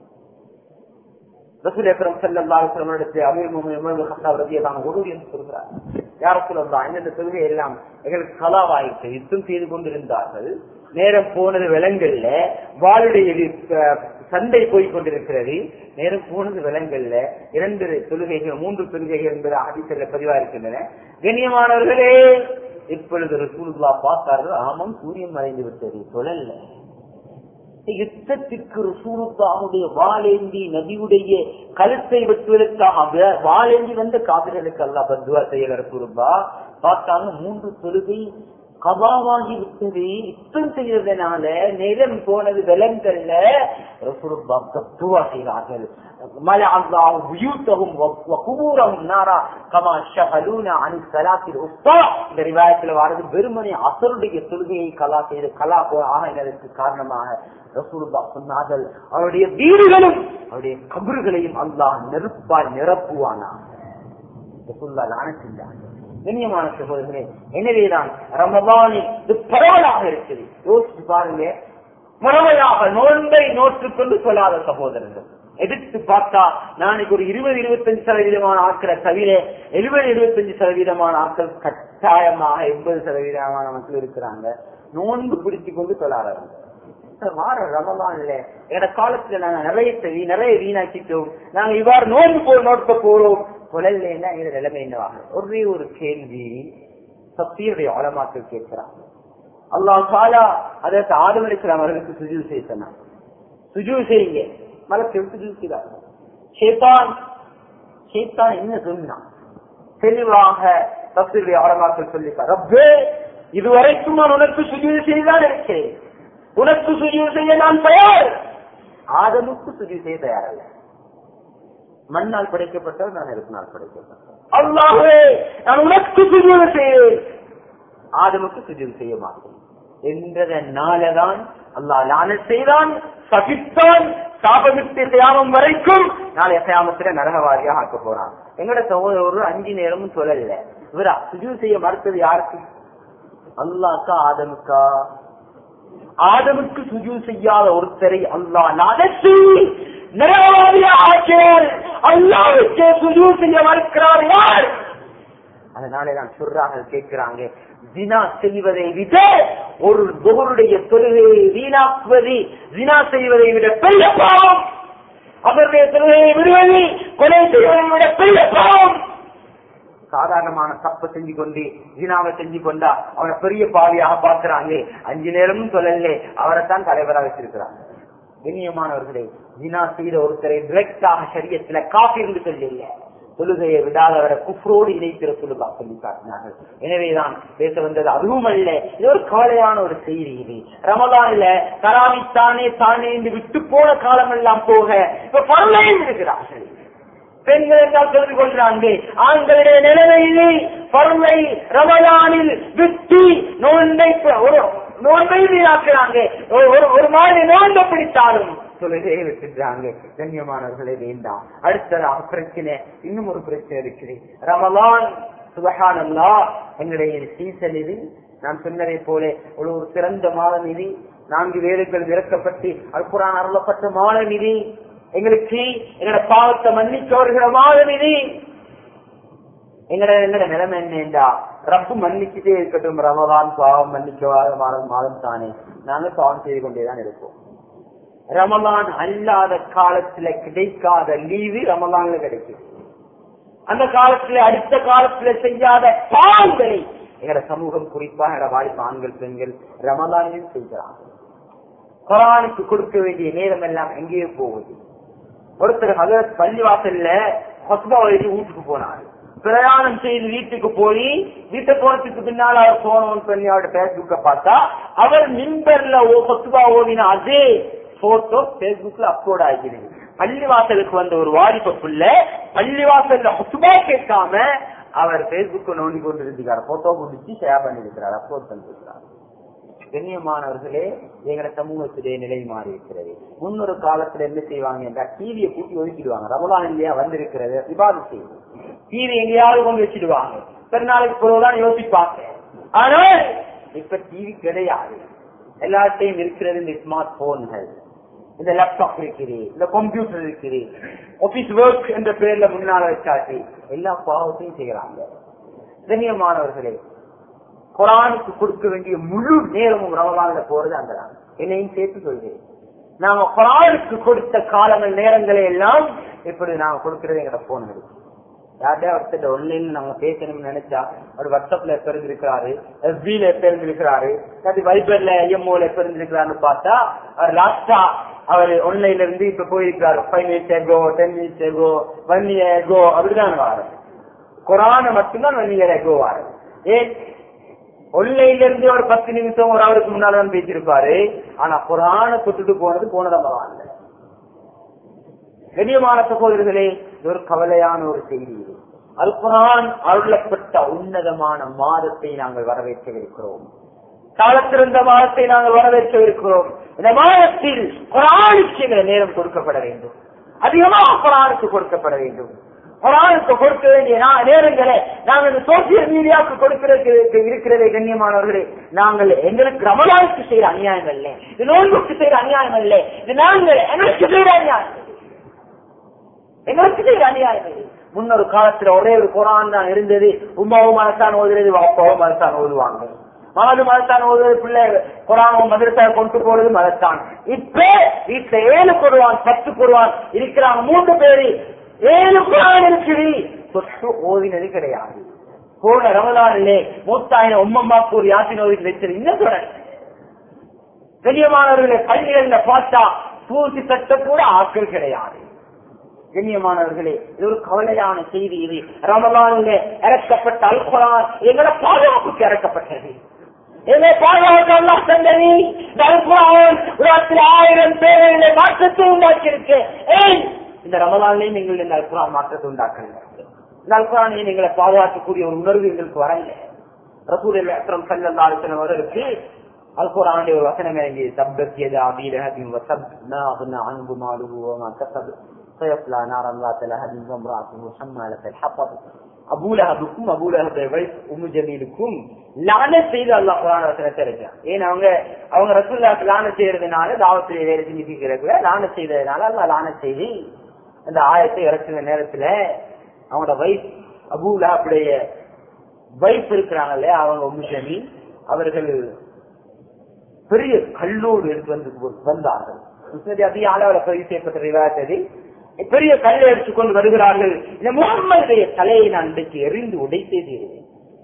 ரசூல் அக்ரம் ஸல்லல்லாஹு அலைஹி வஸல்லம் இடத்தில் அமீர் முஃமினீன் உமர் இப்னு கத்தாப் ரலியல்லாஹு அன்ஹு ஒருவர் என்று சொல்கிறார், யா ரசூலல்லாஹ், இந்த தொழுகை எல்லாம் எங்களுக்கு கலாவாயிற்று, யுத்தம் செய்து கொண்டிருந்தார்கள், நேரம் போனது விலங்கல்ல, வாளுடைய சண்டை போய் கொண்டிருக்கிறது, நேரம் போனது விலங்கல்ல, இரண்டு தொழுகைகள் மூன்று தொழுகைகள் என்பது ஹதீஸ்ல பதிவா இருக்கின்றன. கண்ணியமானவர்களே, இப்பொழுது ரசூலுல்லாஹ் பார்த்தார்கள், ஆமாம் சூரியன் மறைந்து விட்டது, சொல்லல. யுத்தத்திற்கு ரசூலுல்லாஹுடைய வாளேந்தி நபியுடைய கழுத்தை வெட்டுவதற்காக வாளேந்தி வந்த காபிர்களுக்கு அல்லாஹ் பத்துவா செய்யல. ரசூலுல்லாஹ் பார்த்தாங்க மூன்று தொழுகை கபாவாகி விட்டது, யுத்தம் செய்யறதுனால நேரம் போனது விலங்கல்ல. ரசூலுல்லாஹ் பத்துவா செய்கிறார்கள், வெறுமனே அசருடைய தொழுகையை கலா செய்து கலா ஆகினதற்கு காரணமாக ரசூலுல்லாஹ் சொன்னார்கள், அவருடைய வீடுகளும் அவருடைய கபறுகளையும் அல்லாஹ் நெருப்பால் நிரப்புவானா. ரசூலுல்லாஹ் லானத் செய்தார்கள். கண்ணியமான சகோதரர்களே, எனவேதான் ரமலானில் பரவலாக இருக்குது. யோசிச்சு பாருங்க, முறையாக நோன்பை நோற்றுக் கொண்டு சொல்லாத சகோதரர்கள் எதிர்த்து பார்த்தா நாளைக்கு ஒரு இருபது இருபத்தஞ்சு சதவீதமான ஆட்களை தவிர எழுபது எழுபத்தஞ்சு சதவீதமான ஆட்கள் கட்டாயமாக எண்பது சதவீதமான மக்கள் இருக்கிறாங்க நோன்பு பிடித்துக் கொண்டு சொல்லாதவங்க. வார ரமலான்ல எங்க காலத்துல நாங்க நிறைய செவி நிறைய வீணாக்கிட்டோம், நாங்க இவ்வாறு நோன்பு போய் நோக்க போறோம் கொலைன்னா எங்க நிலைமை என்னவாக? ஒரே ஒரு கேள்வி சத்தியுடைய ஆழமாக்கள் கேட்கிறாங்க. அல்லாஹ் தாலா அதற்கு ஆதம் அலைஹிஸ்ஸலாம் அவர்களுக்கு சுஜூத் செய்ய சொன்னாங்க, சுஜூத் செய்யுங்க, மலக்கு சுஜூத் செய்தாங்க. ஷைத்தான் ஷைத்தான் என்ன சொன்னான் தெளிவாக தஃசீருடைய ஆழமாக்கள் சொல்லிட்டார், ரப்பே இதுவரைக்கும் நான் உனக்கு சுஜூத் செய்தான் இருக்கிறேன், உனக்கு சுஜூத் செய்ய நான் தயார். ஆதமுக்கு சுஜூத் செய்ய தயாரல்ல. மண்ணால் படைக்கப்பட்டால் நான் நெருப்பினால் படைக்கப்பட்டேன். அல்லாஹ்வே நான் உனக்கு சுஜூத் செய்வேன், ஆதமுக்கு சுஜூத் செய்ய மாட்டேன் என்றதனாலதான் அல்லாஹ் லானத் செய்தான், சபித்தான், சாபமிட்டு தியாகம் வரைக்கும் நாளைய தியாகத்துல நரகவாதியாக ஆக்க போறான். எங்கட சகோதரர் அஞ்சு நேரமும் சொல்லல, இவரா சுஜூத் செய்ய மறுத்தது யாருக்கு? அல்லாஹ்க்கா ஆதமுக்கா? ஆதமுக்கு சுஜூத் செய்யாத ஒருத்தரை அல்லாஹ் லானத் அல்லாஹ்வுக்கு சுஜூத் செய்ய மறுக்கிறார் யார்? அதனாலதான் சொல்றாங்க, கேட்கிறாங்க, ஜினா செய்வதை விட ஒரு துஹருடைய தொழுகையை வீணாக்குவது ஜினா செய்வதை விட பெரிய பாவம், அவருடைய தொழுகையை விடுவது கொலை செய்வதை விட பெரிய பாவம். சாதாரணமான தப்ப செஞ்சு கொண்டு ஜினாவை செஞ்சு கொண்டா அவரை பெரிய பாவியாக பார்க்கிறாங்க, அஞ்சு நேரமும் சொல்லலே அவரைத்தான் தலைவராக வச்சிருக்கிறாங்க. கண்ணியமானவர்களே, ஜினா செய்த ஒருத்தரை டிரெக்டாக ஷரியத்துல காஃபி என்று சொல்லல, தொழுகையை விடாதவரை குஃப்ரோடு இணைக்கிற சொல்லுகா சொல்லி காட்டினார்கள். எனவேதான் பேச வந்தது அதுவும் அல்ல, இது ஒரு கவலையான ஒரு செய்தி. இது ரமலான்ல தராவி தானே தானே என்று விட்டு போன காலம் எல்லாம் போக இப்ப பரலையும் இருக்கிறார்கள். பெண்கள் என்றால் தெரிந்து கொள்றாங்க, ஆண்களுடைய நிலைமையிலே பரலை ரமலானில் விட்டு நோன்பை ஒரு நோன்பை வீணாக்குறாங்க, ஒரு மாதிரி நோன்பை பிடித்தாலும் தொழுகையை விட்டுறாங்க. கண்ணியமானவர்களே வேண்டாம். அடுத்ததாக பிரச்சனை, இன்னும் ஒரு பிரச்சனை இருக்குது. ரமலான் சுப்ஹானல்லாஹ் எங்களுடைய சீசன் இது. நான் சொன்னதை போல ஒரு சிறந்த மாதம் இது. நான்கு வேதங்கள் இறக்கப்பட்டு அல் குர்ஆன் அருளப்பட்ட மாதம் இது. எங்களுக்கு எங்களோட பாவத்தை மன்னிக்க வருகிற மாதம் இது. எங்கட எங்கட நிலைமை என்னண்டா, ரப்பு மன்னிச்சுட்டே இருக்கட்டும், ரமலான் பாவம் மன்னிக்கவாத மாதம் மாதம் தானே, நாங்க பாவம் செய்து கொண்டேதான் இருப்போம். ரமலான் அல்லாத காலத்துல கிடைக்காத லீவு ரமலான்ல கிடைக்கும். அந்த காலத்துல அடுத்த காலத்துல செய்யாத பாவங்களை எங்கட சமூகம், குறிப்பாக எங்கட வாய்ப்பு ஆண்கள் பெண்கள் ரமலானில் செய்கிறாங்க. குர்ஆனுக்கு கொடுக்க வேண்டிய நேரம் எல்லாம் எங்கேயோ போகுது. ஒருத்தர் ஹஜரத் பள்ளிவாசல்ல ஹுத்பா எழுதி வீட்டுக்கு போனார். பிரயாணம் செய்து வீட்டுக்கு போய் வீட்டை போனதுக்கு பின்னால் அவர் போன் பண்ணி அவரோட பேஸ்புக்க பார்த்தா அவர் மிம்பர்ல ஹுத்பா ஓதின அதே போட்டோ பேஸ்புக்ல அப்லோட் ஆகிடுது. பள்ளிவாசலுக்கு வந்த ஒரு வாலிப புள்ள பள்ளிவாசல்ல ஹுத்பா கேட்காம அவர் பேஸ்புக் நோண்டி கொண்டு இருக்கிறார், போட்டோ முடிச்சு ஷேர் பண்ணி இருக்கிறார், அப்லோட் பண்ணிருக்கிறார். கண்ணியமானவர்களே, எங்கட சமூகத்திலே நிலை மாறி இருக்கிறது. முன்னொரு காலத்துல என்ன செய்வாங்க என்றால் டிவியை கூட்டி ஒதுக்கிடுவாங்க. ரமலான் இல்லையா வந்திருக்கிறது, இபாதத் செய்யும், டிவி எங்கேயாவது கொண்டு வச்சிடுவாங்க. பெருநாளைக்கு பொழுதுதான் யோசிப்பாங்க. ஆனால் இப்ப டிவி கிடையாது. எல்லாத்தையும் இருக்கிறது இந்த ஸ்மார்ட் போன்கள், இந்த லேப்டாப் இருக்குது, இந்த கம்ப்யூட்டர் இருக்குது, ஆபீஸ் ஒர்க் என்ற பேர்ல முன்னால வச்சாச்சு எல்லா பாவத்தையும் செய்யறாங்க. கண்ணியமானவர்களே, குர்ஆனுக்கு கொடுக்க வேண்டிய முழு நேரமும் ரமலான்ல போறது அங்கதான். என்னையும் சேர்த்து சொல்கிறேன், நாங்க குர்ஆனுக்கு கொடுத்த காலங்கள் நேரங்களை எல்லாம் இப்படி நாங்க கொடுக்கறது எங்க போன் இருக்கு. யார்கிட்ட ஒருத்தர் ஒன்லைன்ல நாங்க பேசணும்னு நினைச்சா ஒரு வாட்ஸ்அப்ல எப்ப இருந்திருக்கிறாரு, எஃபில எப்ப இருந்திருக்கிறாரு, வைபர்ல ஐஎம்ஓல எப்ப இருந்திருக்கிறாருன்னு பார்த்தா அவர் லாஸ்டா அவர் ஒன்லைன்ல இருந்து இப்ப போயிருக்காரு five minutes ago, ten minutes ago, one year ago அப்படிதான் வாரு. குர்ஆனை மட்டும்தான் ஒன் இயர் எகோ வாரு. ஏன் ஒன்லைன்ல இருந்து ஒரு பத்து நிமிஷம் ஒரு அவருக்கு முன்னால்தான் பேசியிருப்பாரு. ஆனா குர்ஆனை தொட்டுட்டு போனது போனதான் பரவாயில்ல. கண்ணியமான சகோதரர்களே, இது ஒரு கவலையான ஒரு செய்தி. அல் குர்ஆன் அருளப்பட்ட உன்னதமான மாதத்தை நாங்கள் வரவேற்கவிருக்கிறோம். காலத்திருந்த மாதத்தை நாங்கள் வரவேற்கவிருக்கிறோம். இந்த மாதத்தில் குர்ஆனுக்கு நேரம் கொடுக்கப்பட வேண்டும், அதிகமாக குர்ஆனுக்கு கொடுக்கப்பட வேண்டும். குர்ஆனுக்கு கொடுக்க வேண்டிய நேரங்களை நாங்கள் இந்த சோசியல் மீடியாவுக்கு கொடுக்கிறதுக்கு இருக்கிறதே கண்ணியமானவர்களே, நாங்கள் எங்களுக்கு ரமலானுக்கு செய்யற அநியாயம் இல்லை, இது நோன்புக்கு செய்யற அநியாயம் இல்லை, இது நாங்கள் எங்களுக்கு செய்யற அநியாயம், எங்களுக்கு செய்யற அநியாயம் இல்லை. முன்னொரு காலத்துல ஒரே ஒரு குர்ஆன் தான் இருந்தது. உம்மாவும் மனசான் ஓதுறது, வாப்பாவும் மனசான் ஓதுவாங்க. மாது மதத்தான் ஓதுவது, பிள்ளை குர்ஆன் மதரசா கொண்டு போறது மதத்தான். இப்ப வீட்டுல ஏழு குர்ஆன், பத்து குர்ஆன் இருக்கிறாங்க, மூன்று பேரு ஏழு குர்ஆன் இருக்குது, தொட்டு ஓதினது கிடையாது. போன ரமலானிலே மூத்தாயின உம்மம்மாக்கு ஒரு யாத்தின் ஓதி வைத்தது இன்னும் தொடர். கண்ணியமானவர்களை பள்ளிகளில் பார்த்தா பூசி தட்ட கூட ஆட்கள் கிடையாது. கண்ணியமானவர்களே, இது ஒரு கவலையான செய்தி. இது ரமலானிலே இறக்கப்பட்ட அல் குர்ஆன் எங்களை பாதுகாப்புக்கு இறக்கப்பட்டது. எங்களை பாதுகாக்க அல்லாஹ் தந்தது இந்த அல் குர்ஆன் உலகத்தில் ஆயிரம் பேர்களை மாற்றத்தை உண்டாக்கியிருக்கு. ஏன் இந்த ரமலானிலே நீங்கள் இந்த அல் குர்ஆன் மாற்றத்தை உண்டாக்கல? இந்த அல் குர்ஆனை எங்களை பாதுகாக்கக்கூடிய ஒரு உணர்வு எங்களுக்கு வரல. ரசூலுல்லாஹி ஸல்லல்லாஹு அலைஹி வஸல்லம் அவர்களுக்கு அல் குர்ஆனுடைய ஒரு வசனம் இறங்கி, தப்பத் யதா அபீ லஹபின் வஸப் மா அக்னா அன்ஹு மாலுஹு வமா கஸப் சயஸ்லா நாரன் ذات لهب وامرأته حمالة الحطب. அபூலஹபுக்கும் அபூலஹபை வைஸ் உம்மு ஜமீலுக்கும் லானத் செய்து அல்லாஹ் குர்ஆன் வசனத்தை இறக்கினான். ஏன் அவங்க அவங்க ரசூலுல்லாஹ்க்கு லானத் செய்யறதுனால தாவத்திலே வேலை செஞ்சுக்கிறாங்க, லானத் செய்ததுனால அல்லாஹ் லானத் செய்து அந்த ஆயத்தை இறக்கிற நேரத்துல அவங்களோட வைஸ் அபூலஹபுடைய வைஸ் இருக்கிறாங்க இல்லையா, அவங்க உம்மு ஜமீல் அவர்கள் பெரிய கல்லோடு எடுத்து வந்து வந்தார்கள். அதிக அளவில் பதிவு செய்யப்பட்ட ரிவாயத்தை பெரிய கல்லை எடுத்துக் கொண்டு வருகிறார்கள். இந்த முகம்மதுடைய தலையை நான் இன்றைக்கு எறிந்து உடைத்தே தீருவேன்,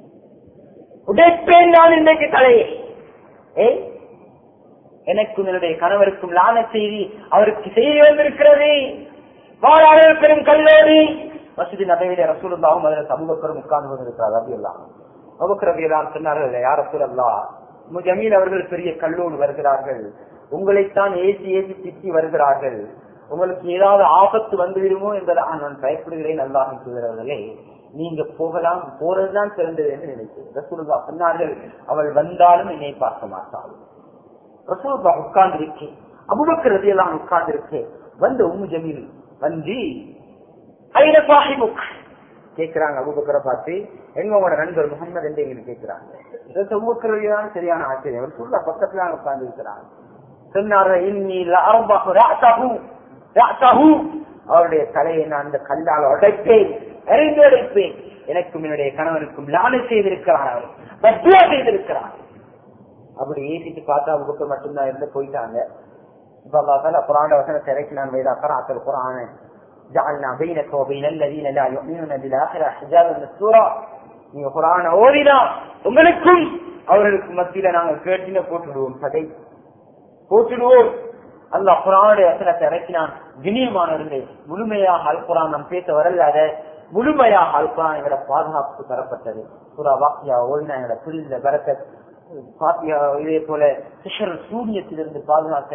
உடைப்பேன் நான் இன்றைக்கு தலையை. ஏ எனக்கும் என்னுடைய கணவருக்கும் லான செய்தி அவருக்கு செய்தி வந்திருக்கிறது. வாழாள பெரும் கல்லோடு மஸ்ஜித் நபவியிலே ரசூலுல்லாஹும் அதில் அபூபக்கரும் உட்கார்ந்து கொண்டிருக்கிறார். அப்படி எல்லாம் அபூபக்கர் ரலியல்லாஹு சொன்னார்கள், யா ரசூலல்லாஹ், ஜமீல் அவர்கள் பெரிய கல்லோடு வருகிறார்கள், உங்களைத்தான் ஏசி ஏசி திட்டி வருகிறார்கள், உங்களுக்கு ஏதாவது ஆபத்து வந்துவிடுமோ என்பதாக நான் பயப்படுகிறேன். அல்லாஹ்வின் தூதரவர்களே, நீங்க போகலாம், போறதுதான் சிறந்தது என்று நினைக்கிறேன். ரசூலுல்லாஹ் சொன்னார்கள், அவள் வந்தாலும் என்னை பார்க்க மாட்டாள். ரசூலுல்லாஹ் உட்கார்ந்து இருக்கேன், அபூபக்கர் ரலியல்லாஹு உட்கார்ந்து இருக்கேன். வந்து உம்மு ஜமீல் வந்து ஐன சாஹிபுக் கேட்கிறாங்க. அபூபக்கரை பார்த்து, எங்க உங்களோட நண்பர் முகமது என்று எங்களுக்கு கேட்கிறாங்க. அபூபக்கர் ரலியல்லாஹு சரியான ஆச்சரியம். ரசூலுல்லாஹ் பக்கத்துல உட்கார்ந்து இருக்கிறாங்க. சொன்னார்கள், இன்னி லஅர்பஹு ரஅஸஹு ரஅஸஹு, அவருடைய தலையை நான் அந்த கல்லால் உடைப்பேன், எறிந்து உடைப்பேன். எனக்கும் என்னுடைய கணவனுக்கும் லானத் செய்திருக்கிறார், அவர் பத்வா செய்திருக்கிறார். அப்படி ஏசிட்டு பார்த்தா அபூபக்கர் மட்டும்தான் இருந்து போயிட்டாங்க. இப்ப அல்லாஹ் தஆலா குர்ஆன் வசனத்தை இறக்கினான், வைதா கரஅத்தல் குர்ஆன ஜஅல்னா பைனக வ பைனல் லதீன லா யுமினூன பில் ஆখিরা ஹிஜாபன் மஸ்தூரா. நீங்க குர்ஆனை ஓதினா உங்களுக்கும் அவர்களுக்கு மத்தியில நாங்கள் கேட்டின போட்டுடுவோம், சதை போட்டுடுவோம். அல்லாஹ் குர்ஆனுடைய வசனத்தை இறக்கினான். கண்ணியமானவர்களே, முழுமையாக அல் குர்ஆன் நாம் பேச வரலாத முழுமையாக அல் குர்ஆன் எங்களோட பாதுகாப்புக்கு தரப்பட்டது. சூரா வாக்கியா ஓதினா எங்களோட பிரிந்த பரக்கத், பாத்தியா இதே போல சிஷர் சூரியத்திலிருந்து பாதுகாக்க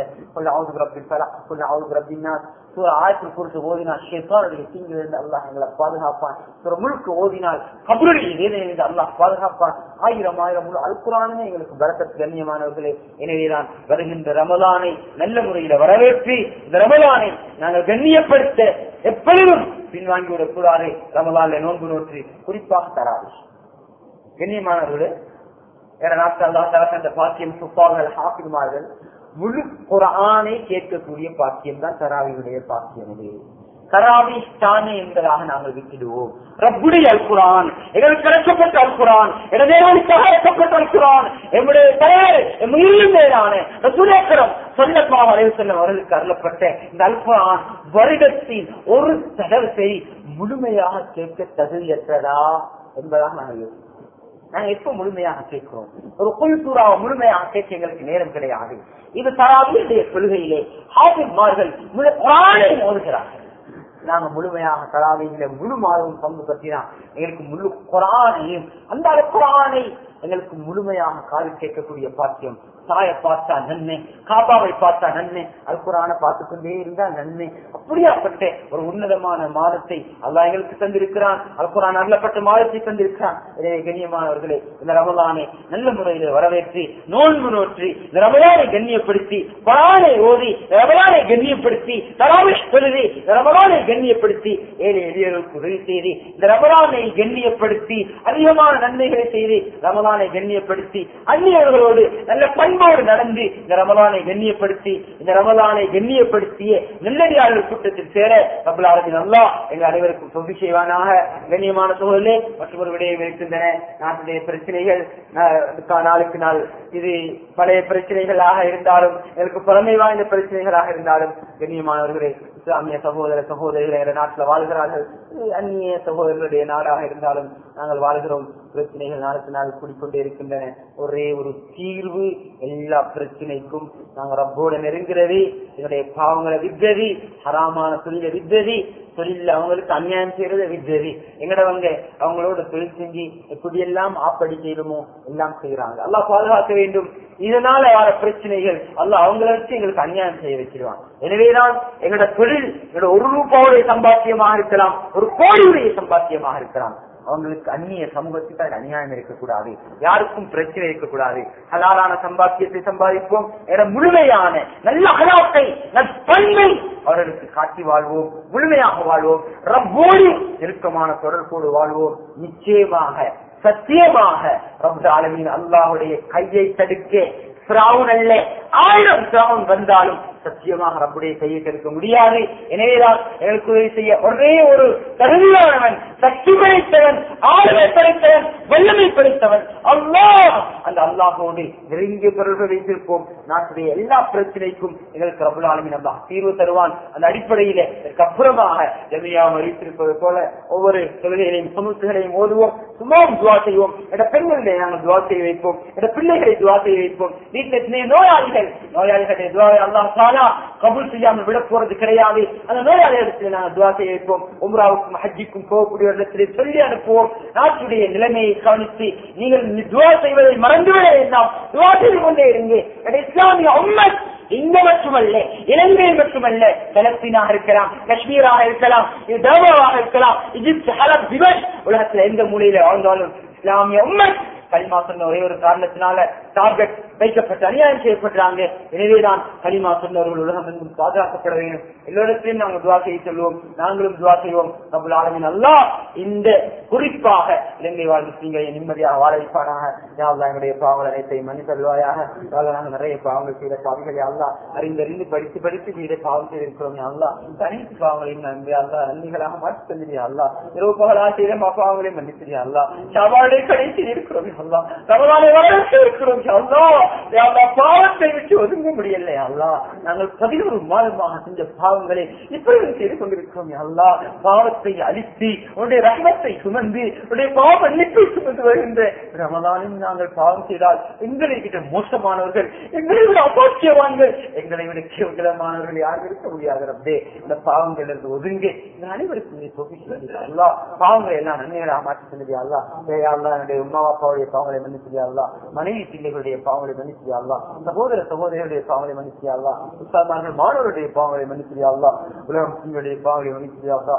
ஆயத்தில் குறித்து ஓதினால் ஷைத்தானுடைய தீங்கிலிருந்து அல்லாஹ் எங்களை பாதுகாப்பான். முழுக்க ஓதினால் கபருடைய வேதனையிலிருந்து அல்லாஹ் பாதுகாப்பான். ஆயிரம் ஆயிரம் முழு அல் குர்ஆனுமே எங்களுக்கு பரக்கத். கண்ணியமானவர்களே, எனவேதான் வருகின்ற ரமலானை நல்ல முறையில வரவேற்று இந்த ரமலானை நாங்கள் கண்ணியப்படுத்த எப்பொழுதும் பின்வாங்கிவிடக் கூடாது. ரமலான்ல நோன்பு நோற்றி குறிப்பாக தராவி
கண்ணியமானவர்களே, வேற நாட்கள் அந்த பாக்கியம் சுப்பார்கள் ஹாஃபிதுமார்கள் முழு குர்ஆனை கேட்கக்கூடிய பாக்கியம் தான் தராவியுடைய பாக்கியம். இது தராவி தானே என்பதாக நாங்கள் விட்டுடுவோம். ரப்புடைய அல் குர்ஆன், எங்களுக்கு கிடைக்கப்பட்ட அல் குர்ஆன், இடதேவனுக்காக இறக்கப்பட்ட அல் குர்ஆன், எம்முடைய பெயர் எம்மையும் மேலான ரசூல் அக்ரம் ஸல்லல்லாஹு அலைஹி வஸல்லம் அவர்களுக்கு அருளப்பட்ட இந்த அல் குர்ஆன் வருடத்தின் ஒரு தடவை முழுமையாக கேட்க தகுதியற்றதா என்பதாக நாங்கள் யோசிக்கிறோம். நாங்க எப்ப முழுமையாக கேட்கிறோம்? ஒரு குல் சூறாவை முழுமையாக கேட்க எங்களுக்கு நேரம் கிடையாது. இது தராவியுடைய கொள்கையிலே ஹாஃபிஸ்மார்கள் முழு குர்ஆனை ஓதுகிறார்கள். நாங்க முழுமையாக தராவியில முழு மாதம் பங்கு பற்றினா எங்களுக்கு முழு குர்ஆனையும் அந்த குர்ஆனை எங்களுக்கு முழுமையாக காது கேட்கக்கூடிய பாக்கியம். தாயை பார்த்தா நன்மை, காபாவை பார்த்தா நன்மை, அல் குர்ஆனை பார்த்து கொண்டே இருந்தா நன்மை. அப்படியாப்பட்ட ஒரு உன்னதமான மாதத்தை அல்லாஹ் எங்களுக்கு தந்திருக்கிறான். அல் குர்ஆன் அருளப்பட்ட மாதத்தை தந்திருக்கிறான். எனவே கண்ணியமானவர்களே, இந்த ரமலானை நல்ல முறையில் வரவேற்றி நோன்பு நோற்றி இந்த ரமலானை கண்ணியப்படுத்தி குர்ஆனை ஓதி ரமலானை கண்ணியப்படுத்தி தராவிஹ் தொழுது ரமலானை கண்ணியப்படுத்தி ஏழை எளியவர்களுக்கு உதவி செய்து இந்த ரமலானை கண்ணியப்படுத்தி அதிகமான நன்மைகளை செய்து ரமலானை கண்ணியப்படுத்தி அந்நியவர்களோடு நல்ல பண்போடு நடந்து இந்த ரமலானை கண்ணியப்படுத்தி இந்த ரமலானை கண்ணியப்படுத்திய நல்லடியாளர் கூட்டத்தில் சேர ரப்பல் ஆலமீன் அல்லாஹ் எங்கள் அனைவருக்கும் தொகுதி செய்வானாக. கண்ணியமான சூழலே மற்றொரு விடயம் இருக்கின்றன. நாட்டுடைய பிரச்சனைகள் நாளுக்கு நாள் இது பழைய பிரச்சனைகளாக இருந்தாலும் எனக்கு பழமை வாய்ந்த பிரச்சனைகளாக இருந்தாலும் கண்ணியமானவர்களே, இஸ்லாமிய சகோதர சகோதரிகள் என்ற நாட்டில் வாழ்கிறார்கள். அந்நிய சகோதரர்களுடைய நாடாக இருந்தாலும் நாங்கள் வாழ்கிறோம். பிரச்சனைகள் நாளுக்கு நாள் கூடிக்கொண்டே இருக்கின்றன. ஒரே ஒரு தீர்வு எல்லா பிரச்சனைக்கும் நாங்கள் ரப்போட நெருங்கிறது, எங்களுடைய பாவங்களை வித்தது, ஹராமான தொழிலை வித்தது, தொழில அவங்களுக்கு அநியாயம் செய்யறத வித்தது. எங்கடவங்க அவங்களோட தொழில் செஞ்சு எப்படி எல்லாம் ஆப்படி செய்யணுமோ எல்லாம் செய்யறாங்க. அல்லாஹ் பாதுகாக்க வேண்டும். இதனால வர பிரச்சனைகள் அல்லாஹ் அவங்களை வச்சு எங்களுக்கு அநியாயம் செய்ய வச்சிருவாங்க. எனவேதான் எங்களோட தொழில் எங்களோட ஒரு ரூபாவுடைய சம்பாத்தியமாக இருக்கலாம், ஒரு கோடியுடைய சம்பாத்தியமாக இருக்கலாம், அவங்களுக்கு அந்நிய சமூகத்துக்கு அது அநியாயம் இருக்கக்கூடாது, யாருக்கும் பிரச்சனை இருக்கக்கூடாது. ஹலாலான சம்பாத்தியத்தை சம்பாதிப்போம், என முழுமையான நல்ல அகலாக்கை நற்பண்பை அவர்களுக்கு காட்டி வாழ்வோம், முழுமையாக வாழ்வோம், ரப்போடு நெருக்கமான தொடர்போடு வாழ்வோம். நிச்சயமாக சத்தியமாக ரப்பல் ஆலமீன் அல்லாஹ்வுடைய கையை தடுக்க ஃபிரௌன் அல்ல ஆயிரம் ஃபிரௌன் வந்தாலும் சத்தியமாக ரப்புடைய கையை தடுக்க முடியாது. எனவேதான் எங்களுக்கு உதவி செய்ய ஒரே ஒரு தகுதியானவன், சக்தி படைத்தவன், ஆளுமை படைத்தவன், வல்லமை படைத்தவன் அல்லாஹ். அந்த அல்லாஹோடு நெருங்கிய தொடர்பு வைத்திருப்போம். நாட்டுடைய எல்லா பிரச்சனைக்கும் எங்களுக்கு ரப்பல் ஆலமீன் அல்லாஹ் தீர்வு தருவான். அந்த அடிப்படையில அப்புறமாக ஜமியாவை அறிவித்திருப்பது போல ஒவ்வொரு தொழுகைகளையும் சமூகங்களையும் ஓதுவோம், சும்மா துவா செய்வோம். என்ற பெண்களை நாங்கள் துவா செய்ய வைப்போம், என்ற பிள்ளைகளை துவா செய்ய வைப்போம். வீட்டில் நோயாளிகள் நோயாளிகளுடைய துவாவை அல்லாஹ் கபூல் செய்யாமல் விட போறது கிடையாது. அந்த நோயாளிகளிடத்தில் நாங்கள் துவா செய்ய வைப்போம். உம்ராவுக்கும் ஹஜ்ஜிக்கும் போகக்கூடிய இடத்திலே சொல்லி அனுப்புவோம். நாட்டுடைய நிலைமையை கவனித்து நீங்கள் துவா செய்வதை மறந்துவிட வேண்டாம், துவா செய்து கொண்டே இருங்க. இஸ்லாமிய உம்மத் இங்க மட்டுமல்ல, இலங்கையில் மட்டுமல்ல, பலஸ்தீனாக இருக்கலாம், காஷ்மீராக இருக்கலாம், தர்பாவாக இருக்கலாம், எகிப்து, ஹலப், திமஷ், உலகத்தில் எந்த மூலையில வாழ்ந்தாலும் இஸ்லாமிய உம்மத் கலிமா சொன்ன ஒரே ஒரு காரணத்தினால டார்கெட் வைக்கப்பட்டு அநியாயம் செய்யப்படுறாங்க. எனவேதான் கலிமா சொன்னவர்கள் உலகம் எங்கும் பாதுகாக்கப்பட வேண்டும். எல்லோருத்தையும் நாங்கள் துவா செய்ய சொல்லுவோம், நாங்களும் துவா செய்வோம். ரப்பல் ஆலமீன் அல்லாஹ் இந்த குறிப்பாக இலங்கை வாழ் முஸ்லிம்களை நிம்மதியாக வாழ வைப்பானாக. எங்களுடைய பாவங்கள் அனைத்தையும் மன்னி தருவாயாக. நாங்கள் நிறைய பாவங்கள் செய்த பாவிகளை அல்லாஹ் அறிந்தறிந்து படித்து படித்து செய்த பாவம் செய்திருக்கிறோம். அல்லாஹ் அனைத்து பாவங்களையும் நன்றி அல்லா நன்றிகளாக மாற்றி தந்திரியா அல்லா. இரவு பகலாக செய்த பாவங்களையும் மன்னித்திரியா அல்லா. ஷாபானுடைய கடைசி இருக்கிறோம் அல்லா, ரமலானை வரவேற்க இருக்கிறோம் அல்லா. பாவத்தை விட்டு ஒதுங்க முடியல அல்லா. நாங்கள் பதினோரு மாதமாக செஞ்ச பாவங்களை இப்பொழுது செய்து கொண்டிருக்கிறோம் அல்லா. பாவத்தை அழித்து உன்னுடைய ரஹ்மத்தை சுமந்து உன்னுடைய பாவ மன்னிப்பை சுமந்து வருகின்ற ரமலானில் நாங்கள் பாவம் செய்தால் எங்களை விட மோசமானவர்கள், எங்களை விட அபாக்கியவான்கள், எங்களை விட கேவலமானவர்கள் யாரும் இருக்க முடியாது. ரப்பே, இந்த பாவங்கள் இருந்து ஒதுங்க இந்த அனைவருக்கும் நீ தொகுதி அல்லா. பாவங்களை எல்லாம் நன்மைகளாக மாற்றி தந்தது அல்லா. அல்லா என்னுடைய உமா அப்பாவுடைய பாவங்களை மன்னிச்சியா அல்லா, மனைவி பிள்ளைகளுடைய பாவங்களை மன்னிச்சியா அல்லா, சகோதர சகோதரிகளுடைய பாவங்களை மன்னிச்சியா அல்லா, உஸ்தாத்மார்கள் மாணவருடைய பாவங்களை மன்னிச்சியா அல்லா, உலக முஸ்லிம்களுடைய பாவங்களை மன்னிச்சியா அல்லா.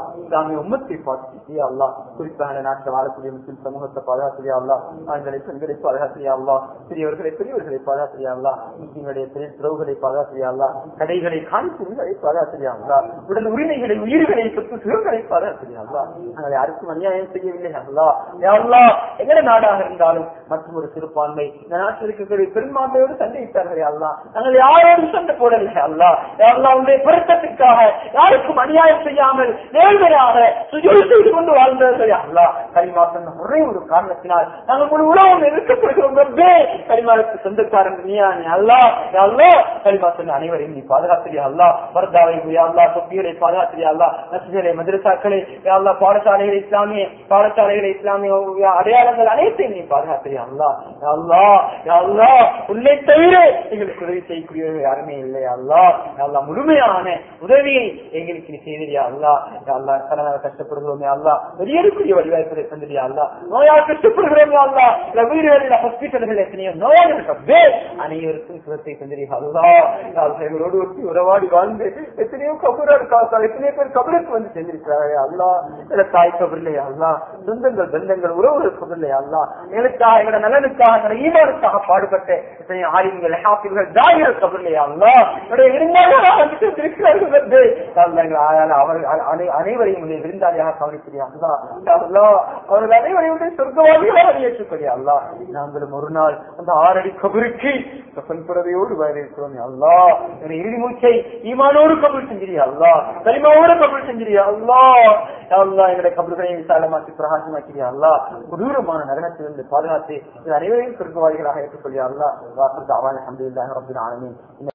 இஸ்லாமிய உம்மத்தை பாதுகாத்தியா அல்லா, குறிப்பாக நாட்டில் வாழக்கூடிய முஸ்லிம் சமூகத்தை பாதுகாத்தியா அல்லா, ஆண்களை பெண்களை பாதுகாத்தியா அல்லா, சிறியவர்களை பெரியவர்களை பாதுகாத்தியா அல்லா, முஸ்லிம்களுடைய துறவுகளை பாதுகாத்தியா அல்லா, கடைகளை காணிப்புகளை பாதுகாத்தியா அல்லா, உடல் உரிமைகளை உயிர்களை சொத்து சுகங்களை பாதுகாத்தியா அல்லா. நாங்கள் யாருக்கும் அநியாயம் செய்யவில்லை அல்லா. அல்லா எங்களை நாடாக இருந்தாலும் மற்றும் ஒரு சிறுபான்மை இந்த நாட்டில் இருக்கக்கூடிய பெரும்பான்மையோடு சண்டையிட்டார்களே அல்லா, நாங்கள் யாரோடு சண்டை போடவில்லை அல்லா. அல்லா உடைய பொருத்தத்திற்காக யாருக்கும் அநியாயம் செய்யாமல் நேர்மையாக சுஜூது செய்து கொண்டு வாழ்ந்தவர்களே அல்லா. கலிமா சொன்ன ஒரே ஒரு காரணத்தினால் நாங்கள் ஒரு உலகம் எதிர்க்கப்படுகிறோம். கலிமாவுக்கு சொந்தக்காரன் நீயானே அல்லா. அல்லா கலிமா சொன்ன அனைவரையும் நீ பாதுகாத்திரியா அல்லா. வர்தாவை அல்லா, தொப்பிகளை பாதுகாத்திரியா அல்லா, நசுகளை மதரசாக்களை அல்லா, பாடசாலைகளை இஸ்லாமிய பாடசாலைகளை இஸ்லாமிய அடையாளங்கள் அனைத்தையும் நீ பாதுகாத்திரியா அல்லா. அல்லா அல்லா உன்னை தவிர எங்களுக்கு உதவி செய்யக்கூடியவர்கள் யாருமே இல்லை அல்லா. அல்லா முழுமையான உதவியை எங்களுக்கு நீ செய்தியா அல்லா. அல்லா கடனாக கஷ்டப்படுகிறோமே அல்லா, வெளியேறக்கூடிய வழிவாய்ப்பதை தந்திரியா அல்லா. நோயால் கஷ்டப்படுகிறோமே அல்லா, வீடுகளில் ஹாஸ்பிட்டல்கள் எத்தனையோ நோயாளர்களுக்கு அனைவருக்கும் சுகத்தை தந்திரியா அல்லா. எங்களோடு ஒட்டி உறவாடி வாழ்ந்து எத்தனையோ கபூரா இருக்கா, எத்தனையோ பேர் கபருக்கு வந்து செஞ்சிருக்கிறாரே அல்லா. தாய் கபர்லையா அல்லா, சொந்தங்கள் பந்தங்கள் உறவுகள் கபர்லையா அல்லா, எங்களுக்காக எங்களோட நலனுக்காக எங்களோட ஈமானுக்காக பாடுபட்ட எத்தனையோ ஆலிம்கள் ஹாஃபில்கள் தாயிகள் கபர்லையா அல்லா. அனைவரையும் விருந்தாளியாக கவனிக்கிறியா அல்லா. அவர்கள் அனைவரையும் சொர்க்கவாதிகளாக ஏற்றுக்கொள்ளியா அல்லா. நாங்களும் ஒரு நாள் அந்த ஆறடி கபருக்கு கப்பல் புறவையோடு வரவேற்கிறோம் அல்லா. இறுதி மூச்சை ஈமானோடு கபல் செஞ்சிரியா அல்லா, கலிமாவோடு கபல் செஞ்சிரியா அல்லா. அல்லா எங்களுடைய கபல்களை விசாலமாக்கி பிரகாசமாக்கிறியா அல்லா. கொடூரமான நகரத்திலிருந்து பாதுகாத்து அனைவரையும் சொர்க்கவாதிகளாக ஏற்றுக்கொள்ளியா அல்லா. வாசல் அல்ஹம்துலில்லாஹி ரப்பில் ஆலமீன்.